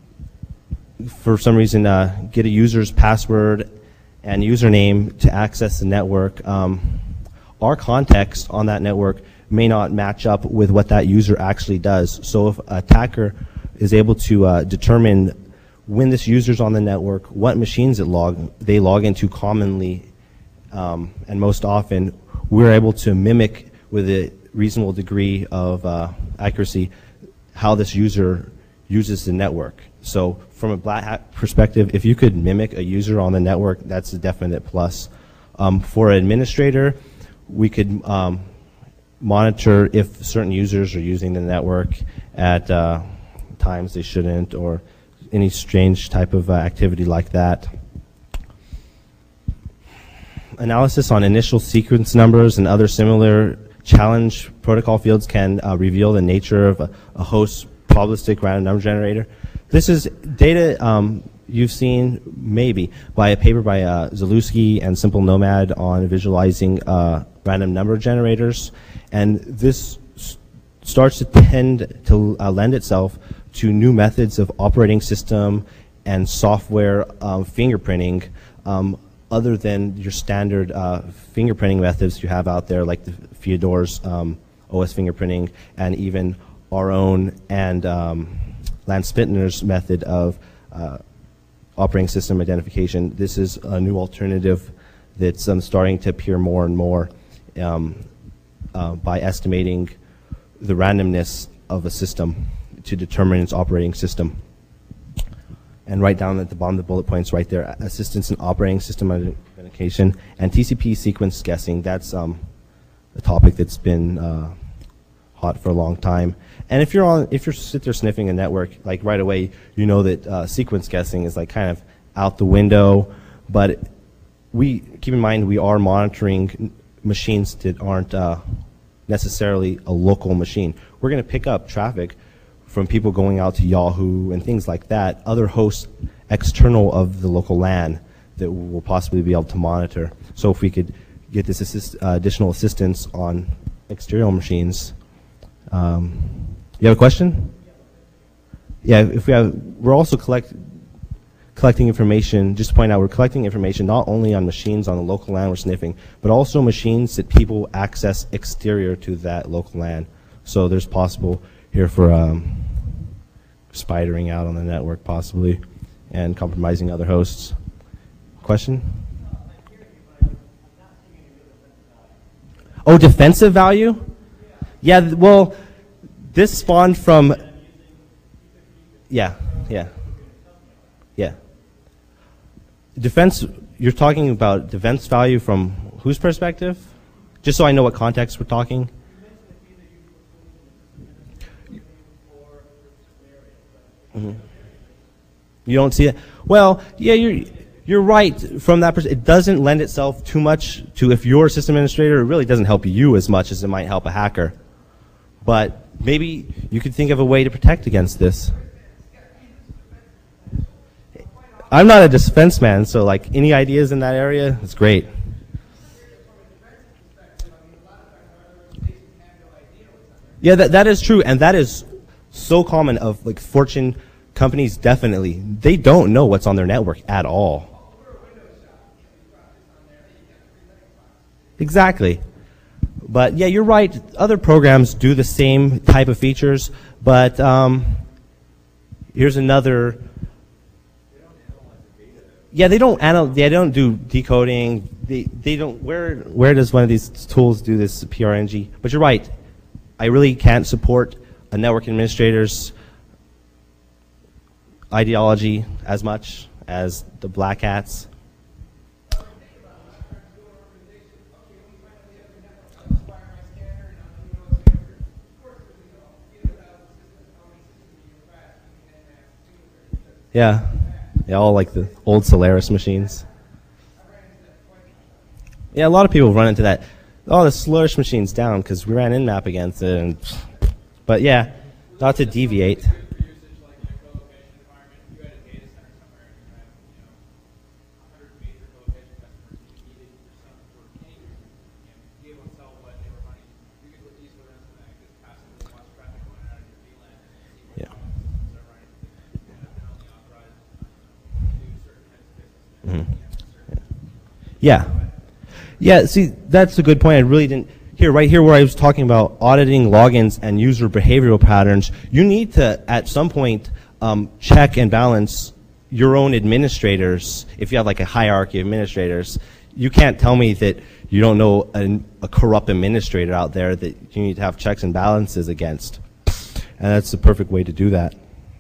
for some reason, get a user's password and username to access the network, our context on that network may not match up with what that user actually does. So if an attacker is able to determine when this user's on the network, what machines they log into commonly, and most often we're able to mimic with a reasonable degree of accuracy how this user uses the network. So from a Black Hat perspective, if you could mimic a user on the network, that's a definite plus. For an administrator, we could monitor if certain users are using the network at times they shouldn't, or any strange type of activity like that. Analysis on initial sequence numbers and other similar challenge protocol fields can reveal the nature of a host's probabilistic random number generator. This is data you've seen maybe by a paper by Zalewski and Simple Nomad on visualizing random number generators, and this starts to tend to lend itself to new methods of operating system and software fingerprinting, other than your standard fingerprinting methods you have out there, like the Feodor's OS fingerprinting, and even our own and Lance Spittner's method of operating system identification. This is a new alternative that's starting to appear more and more by estimating the randomness of a system to determine its operating system. And right down at the bottom of the bullet points right there, assistance in operating system identification and TCP sequence guessing. That's a topic that's been hot for a long time. And if you sit there sniffing a network, like right away, you know that sequence guessing is like kind of out the window. But keep in mind, we are monitoring machines that aren't necessarily a local machine. We're going to pick up traffic from people going out to Yahoo and things like that, other hosts external of the local LAN that we'll possibly be able to monitor. So if we could get this additional assistance on external machines. You have a question? Yeah, we're also collecting information. Just to point out, we're collecting information not only on machines on the local LAN we're sniffing, but also machines that people access exterior to that local LAN. So there's possible here for spidering out on the network possibly and compromising other hosts. Question? Oh, defensive value? Yeah, well, this spawned from, yeah. Defense, you're talking about defense value from whose perspective? Just so I know what context we're talking. Mm-hmm. You don't see it? Well, yeah, you're right from that perspective. It doesn't lend itself too much to, if you're a system administrator, it really doesn't help you as much as it might help a hacker. But maybe you could think of a way to protect against this. I'm not a defense man, so like any ideas in that area, it's great. Yeah, that is true, and that is so common of like Fortune companies. Definitely, they don't know what's on their network at all. Exactly. But yeah, you're right. Other programs do the same type of features, but here's another. Yeah, they don't do decoding. They don't. Where does one of these tools do this PRNG? But you're right. I really can't support a network administrator's ideology as much as the Black Hats. Yeah, all like the old Solaris machines. Yeah, a lot of people run into that. Oh, the Solaris machine's down because we ran Nmap against it. But yeah, not to deviate. Yeah. Yeah, see, that's a good point. I really didn't right here where I was talking about auditing logins and user behavioral patterns, you need to, at some point, check and balance your own administrators. If you have like a hierarchy of administrators, you can't tell me that you don't know a corrupt administrator out there that you need to have checks and balances against. And that's the perfect way to do that.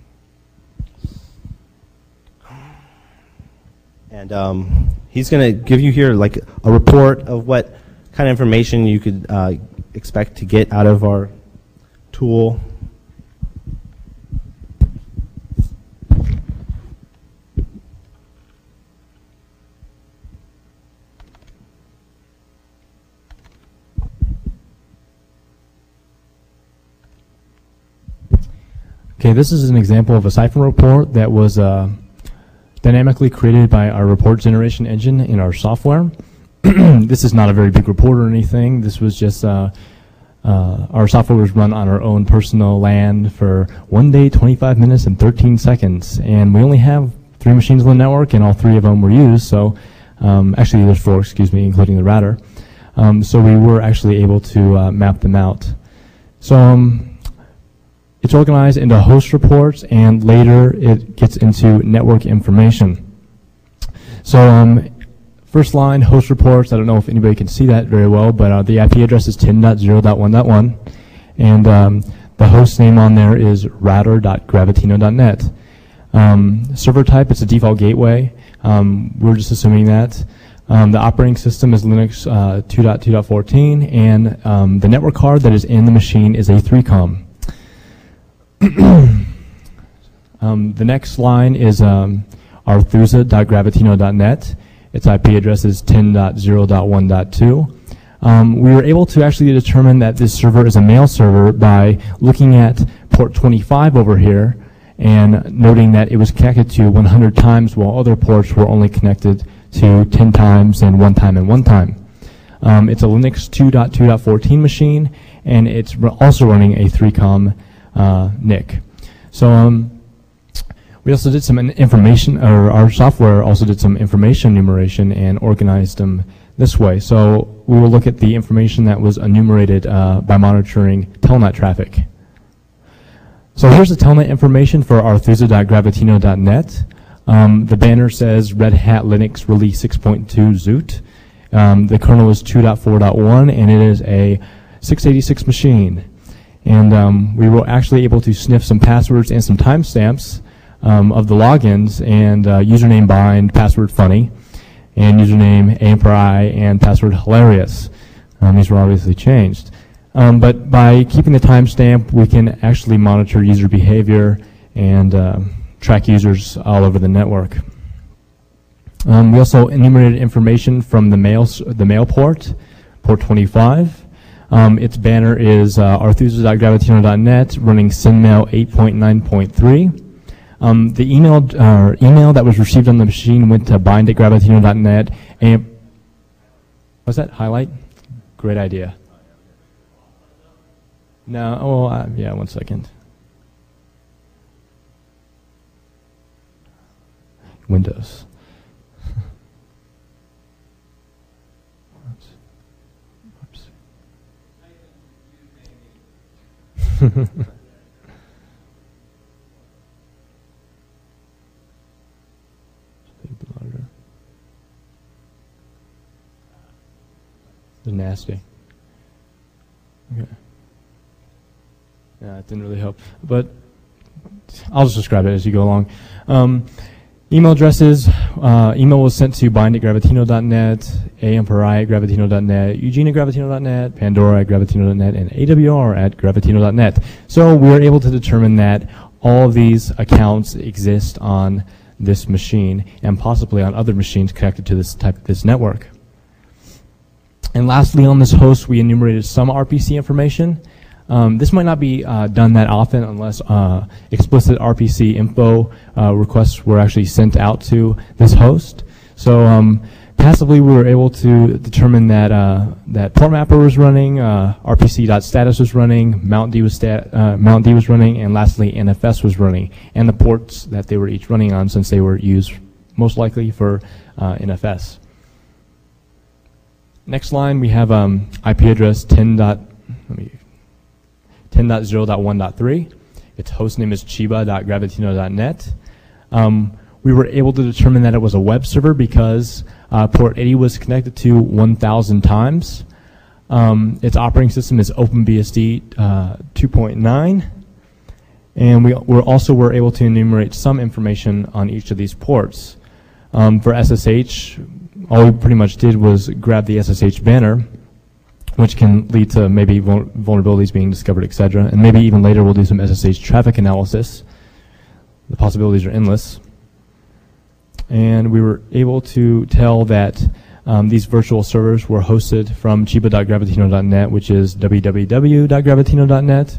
And he's going to give you here like a report of what kind of information you could expect to get out of our tool. Okay, this is an example of a Siphon report that was dynamically created by our report generation engine in our software. This is not a very big report or anything. This was just our software was run on our own personal LAN for 1 day, 25 minutes, and 13 seconds. And we only have 3 machines on the network, and all 3 of them were used. So actually, there's 4, excuse me, including the router. So we were actually able to map them out. So it's organized into host reports, and later it gets into network information. So first line, host reports, I don't know if anybody can see that very well, but the IP address is 10.0.1.1, and the host name on there is router.gravitino.net. Server type, it's a default gateway. We're just assuming that. The operating system is Linux 2.2.14, and the network card that is in the machine is a 3COM. The next line is arthusa.gravitino.net. Its IP address is 10.0.1.2. We were able to actually determine that this server is a mail server by looking at port 25 over here and noting that it was connected to 100 times while other ports were only connected to 10 times and 1 time and 1 time. It's a Linux 2.2.14 machine, and it's also running a 3COM NIC. So we also did some information, or our software also did some information enumeration and organized them this way. So we will look at the information that was enumerated by monitoring telnet traffic. So here's the telnet information for arthusa.gravitino.net. The banner says Red Hat Linux Release 6.2 Zoot. The kernel is 2.4.1, and it is a 686 machine. And we were actually able to sniff some passwords and some timestamps of the logins, and username bind, password funny, and username AMPRI, and password hilarious. These were obviously changed. But by keeping the timestamp, we can actually monitor user behavior and track users all over the network. We also enumerated information from the mail port 25. Its banner is arthusa.gravitino.net, running SynMail 8.9.3. The email that was received on the machine went to bind@gravitino.net. And was that highlight? Great idea. No, oh, yeah, 1 second. Windows. They're nasty. Okay. Yeah, it didn't really help, but I'll just describe it as you go along. Email addresses, email was sent to bind@gravitino.net, AMPRI@gravitino.net, Eugene@gravitino.net, Pandora@gravitino.net, and AWR@gravitino.net. So we were able to determine that all of these accounts exist on this machine and possibly on other machines connected to this network. And lastly, on this host, we enumerated some RPC information. This might not be done that often unless explicit RPC info requests were actually sent out to this host. So passively, we were able to determine that that port mapper was running, RPC.status was running, Mount D was running, and lastly, NFS was running, and the ports that they were each running on, since they were used most likely for NFS. Next line, we have IP address 10.0.1.3. Its host name is chiba.gravitino.net. We were able to determine that it was a web server because port 80 was connected to 1,000 times. Its operating system is OpenBSD 2.9. And we also were able to enumerate some information on each of these ports. For SSH, all we pretty much did was grab the SSH banner, which can lead to maybe vulnerabilities being discovered, etc. And maybe even later we'll do some SSH traffic analysis. The possibilities are endless. And we were able to tell that these virtual servers were hosted from chiba.gravitino.net, which is www.gravitino.net,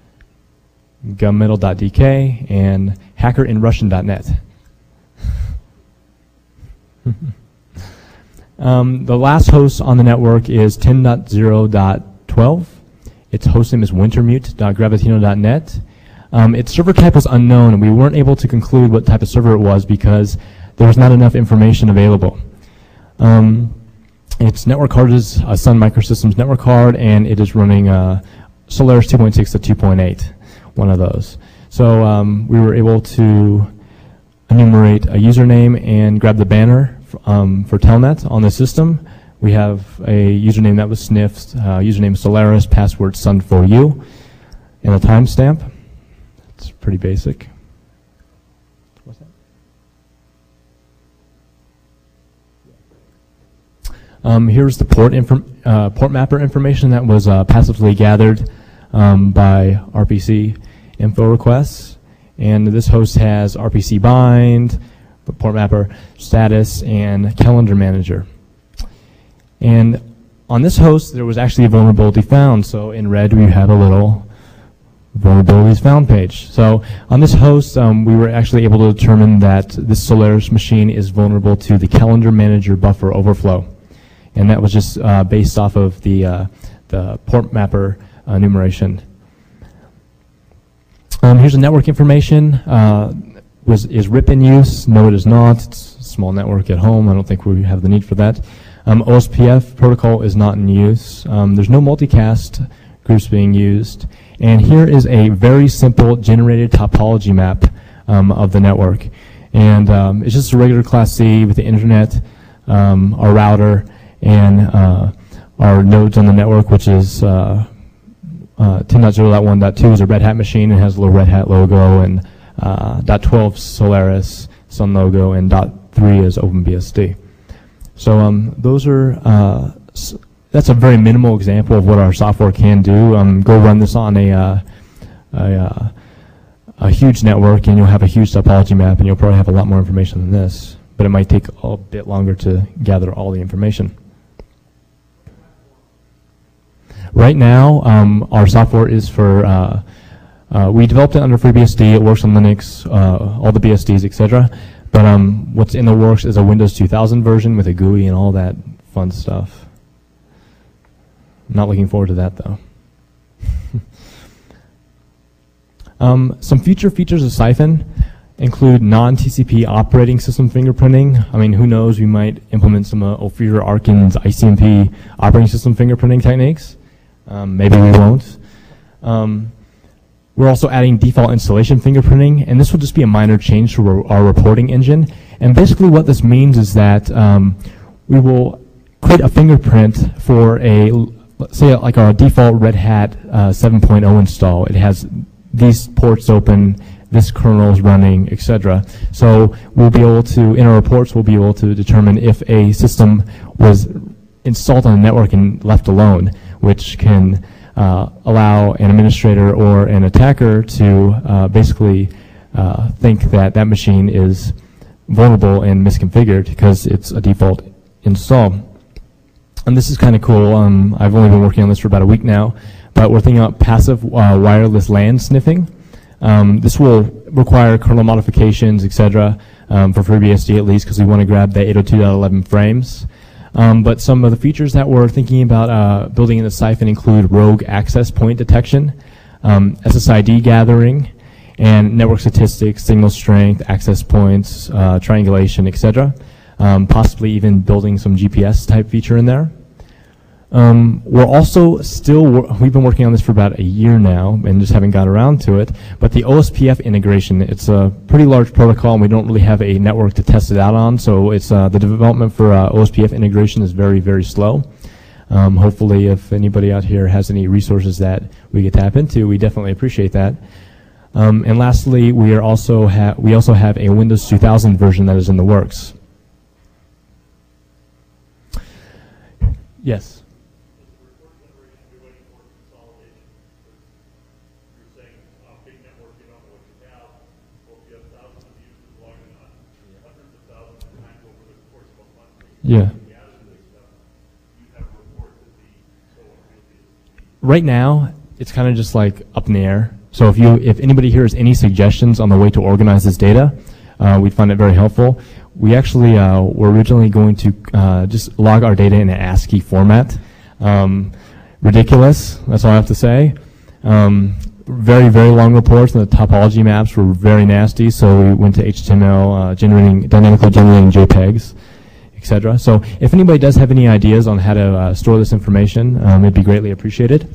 gunmetal.dk, and hackerinrussian.net. The last host on the network is 10.0.12. Its host name is wintermute.gravitino.net. Its server type was unknown, and we weren't able to conclude what type of server it was because there was not enough information available. Its network card is a Sun Microsystems network card, and it is running Solaris 2.6 to 2.8, one of those. So we were able to enumerate a username and grab the banner for Telnet on the system. We have a username that was sniffed, username Solaris, password Sun4U, and a timestamp. It's pretty basic. What's that? Here's the port mapper information that was passively gathered by RPC info requests. And this host has RPC bind, the port mapper, status, and calendar manager. And on this host, there was actually a vulnerability found. So in red, we have a little vulnerabilities found page. So on this host, we were actually able to determine that this Solaris machine is vulnerable to the calendar manager buffer overflow. And that was just based off of the port mapper enumeration. Here's the network information. Is RIP in use? No, it is not. It's a small network at home. I don't think we have the need for that. OSPF protocol is not in use. There's no multicast groups being used. And here is a very simple generated topology map of the network. And it's just a regular Class C with the internet, our router, and our nodes on the network, which is 10.0.1.2 is a Red Hat machine. It has a little Red Hat logo, and .12 Solaris Sun logo, and .3 is OpenBSD. So those are that's a very minimal example of what our software can do. Go run this on a huge network, and you'll have a huge topology map, and you'll probably have a lot more information than this. But it might take a bit longer to gather all the information. Right now, our software is for, we developed it under FreeBSD. It works on Linux, all the BSDs, etc. But what's in the works is a Windows 2000 version with a GUI and all that fun stuff. Not looking forward to that, though. Some future features of Siphon include non-TCP operating system fingerprinting. I mean, who knows, we might implement some Ophir Arkin's ICMP operating system fingerprinting techniques. Maybe we won't. We're also adding default installation fingerprinting, and this will just be a minor change to our reporting engine. And basically what this means is that we will create a fingerprint for let's say like our default Red Hat 7.0 install. It has these ports open, this kernel is running, etc. So we'll be able to, in our reports, we'll be able to determine if a system was installed on a network and left alone, which can allow an administrator or an attacker to basically think that that machine is vulnerable and misconfigured because it's a default install. And this is kind of cool. I've only been working on this for about a week now, but we're thinking about passive wireless LAN sniffing. This will require kernel modifications, etc., for FreeBSD at least, because we want to grab the 802.11 frames. But some of the features that we're thinking about building in the Siphon include rogue access point detection, SSID gathering, and network statistics, signal strength, access points, triangulation, etc. Possibly even building some GPS type feature in there. We're also we've been working on this for about a year now and just haven't got around to it, but the OSPF integration, it's a pretty large protocol and we don't really have a network to test it out on, so it's the development for OSPF integration is very, very slow. Hopefully if anybody out here has any resources that we could tap into, we definitely appreciate that. And lastly, we also have a Windows 2000 version that is in the works. Yes. Yeah. Right now, it's kind of just like up in the air. So if anybody here has any suggestions on the way to organize this data, we'd find it very helpful. We actually were originally going to just log our data in an ASCII format. Ridiculous, that's all I have to say. Very, very long reports, and the topology maps were very nasty, so we went to HTML, dynamically generating JPEGs, etc. So if anybody does have any ideas on how to store this information, it'd be greatly appreciated.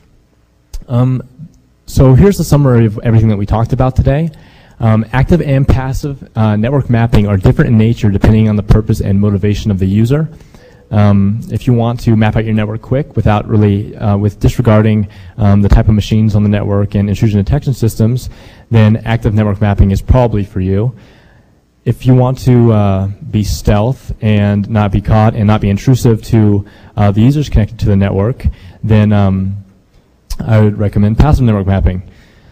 So here's the summary of everything that we talked about today. Active and passive network mapping are different in nature depending on the purpose and motivation of the user. If you want to map out your network quick without really, with disregarding the type of machines on the network and intrusion detection systems, then active network mapping is probably for you. If you want to be stealth and not be caught and not be intrusive to the users connected to the network, then I would recommend passive network mapping.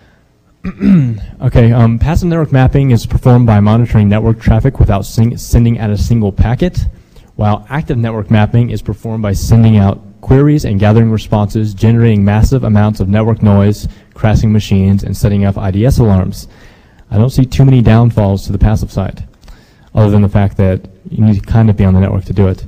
Okay, passive network mapping is performed by monitoring network traffic without sending out a single packet, while active network mapping is performed by sending out queries and gathering responses, generating massive amounts of network noise, crashing machines, and setting off IDS alarms. I don't see too many downfalls to the passive side, other than the fact that you need to kind of be on the network to do it.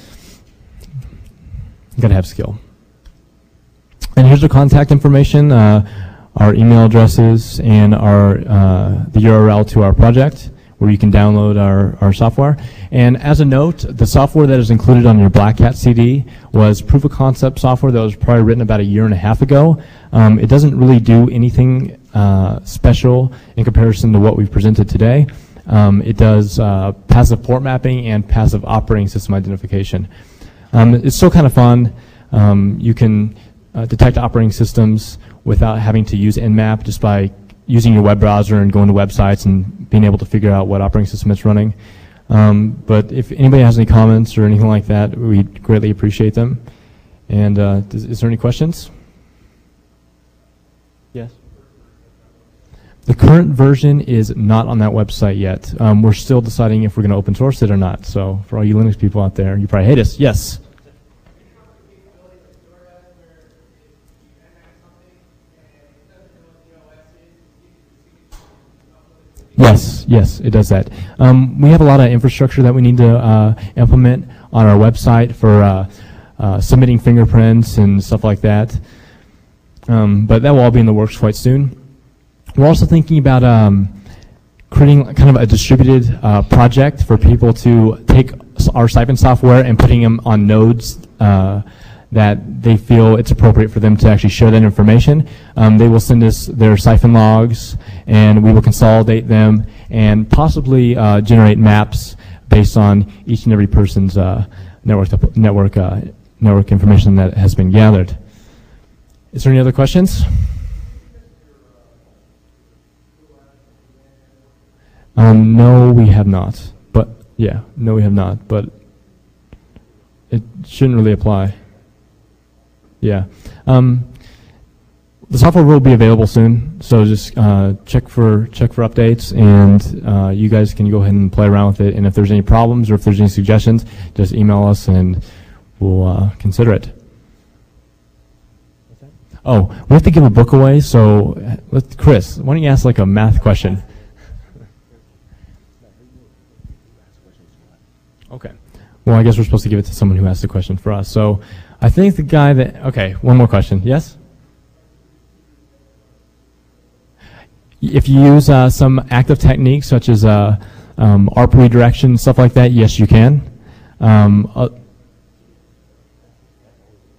You gotta have skill. And here's our contact information, our email addresses, and the URL to our project, where you can download our software. And as a note, the software that is included on your Black Hat CD was proof of concept software that was probably written about 1.5 years ago. It doesn't really do anything special in comparison to what we've presented today. It does passive port mapping and passive operating system identification. It's still kind of fun. You can detect operating systems without having to use Nmap, just by using your web browser and going to websites and being able to figure out what operating system it's running. But if anybody has any comments or anything like that, we'd greatly appreciate them. And is there any questions? Yes. The current version is not on that website yet. We're still deciding if we're going to open source it or not. So for all you Linux people out there, you probably hate us. Yes. Yes, it does that. We have a lot of infrastructure that we need to implement on our website for submitting fingerprints and stuff like that. But that will all be in the works quite soon. We're also thinking about creating kind of a distributed project for people to take our Siphon software and putting them on nodes that they feel it's appropriate for them to actually share that information. They will send us their Siphon logs, and we will consolidate them and possibly generate maps based on each and every person's network information that has been gathered. Is there any other questions? No, we have not. But yeah, no, we have not. But it shouldn't really apply. Yeah. The software will be available soon, so just check for updates, and you guys can go ahead and play around with it. And if there's any problems or if there's any suggestions, just email us and we'll consider it. Oh, we have to give a book away, so Chris, why don't you ask like a math question? Okay. Well, I guess we're supposed to give it to someone who asked the question for us. So I think the guy that, okay, one more question. Yes? If you use some active techniques such as ARP redirection, stuff like that, yes, you can.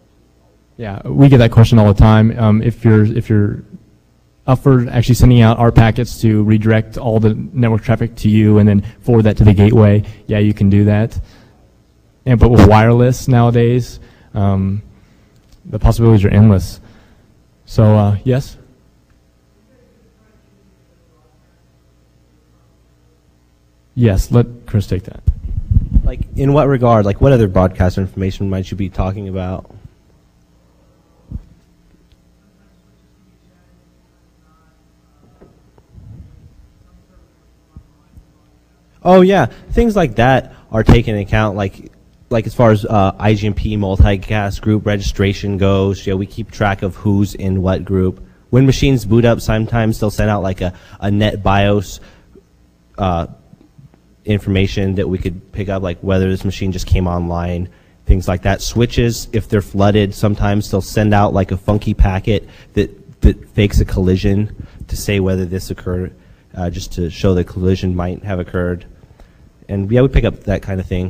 Yeah, we get that question all the time. If you're up for actually sending out our packets to redirect all the network traffic to you and then forward that to the gateway, yeah, you can do that. And but with wireless nowadays, the possibilities are endless. So yes. Yes, let Chris take that. Like, in what regard? Like, what other broadcast information might you be talking about? Oh yeah, things like that are taken into account. Like as far as IGMP multicast group registration goes, we keep track of who's in what group. When machines boot up, sometimes they'll send out like a NetBIOS information that we could pick up, like whether this machine just came online, things like that. Switches, if they're flooded, sometimes they'll send out like a funky packet that fakes a collision to say whether this occurred, just to show the collision might have occurred. And yeah, we pick up that kind of thing.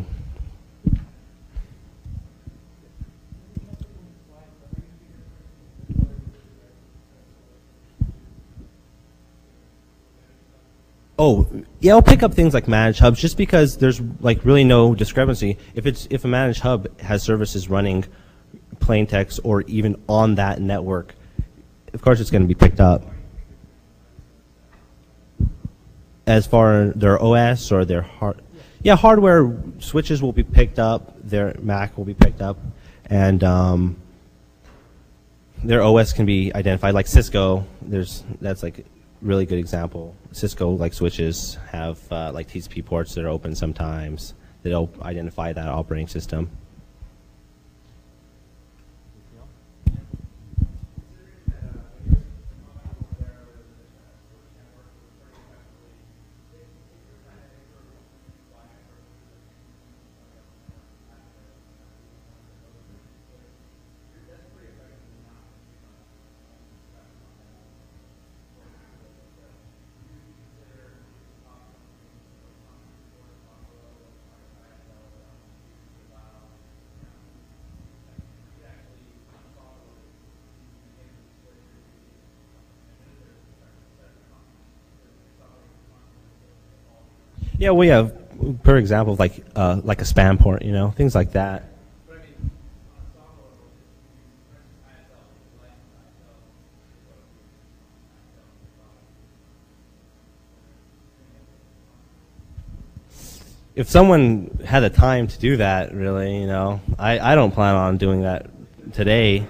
Oh, yeah, I'll pick up things like managed hubs just because there's like really no discrepancy. If a managed hub has services running plain text or even on that network, of course it's going to be picked up. As far as their OS or their hardware switches will be picked up, their Mac will be picked up, and their OS can be identified. Like Cisco, that's like really good example. Cisco like switches have like TCP ports that are open sometimes that'll identify that operating system. Yeah, we have, per example, like a spam port, things like that. If someone had the time to do that, really, I don't plan on doing that today,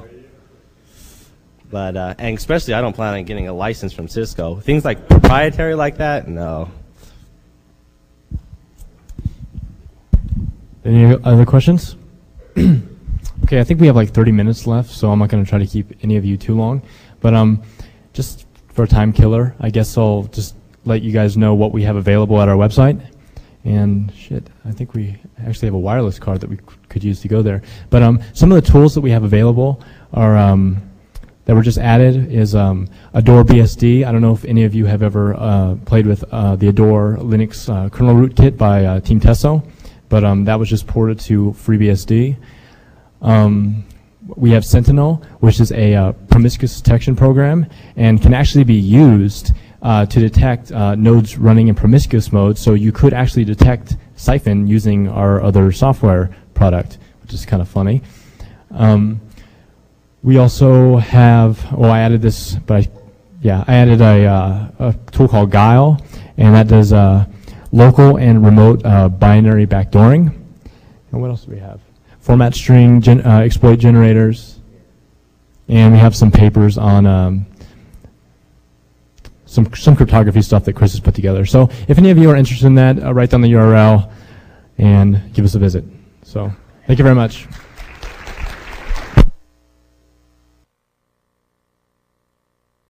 But and especially, I don't plan on getting a license from Cisco. Things like proprietary like that, no. Any other questions? Okay, I think we have like 30 minutes left, so I'm not going to try to keep any of you too long. But just for a time killer, I guess I'll just let you guys know what we have available at our website. And shit, I think we actually have a wireless card that we could use to go there. But some of the tools that we have available are that were just added is Adore BSD. I don't know if any of you have ever played with the Adore Linux kernel root kit by Team Teso. But that was just ported to FreeBSD. We have Sentinel, which is a promiscuous detection program and can actually be used to detect nodes running in promiscuous mode. So you could actually detect Siphon using our other software product, which is kind of funny. We also have, I added this, but I added a tool called Guile, and that does local and remote binary backdooring. And what else do we have? Format string exploit generators. And we have some papers on some cryptography stuff that Chris has put together. So if any of you are interested in that, write down the URL and give us a visit. So thank you very much.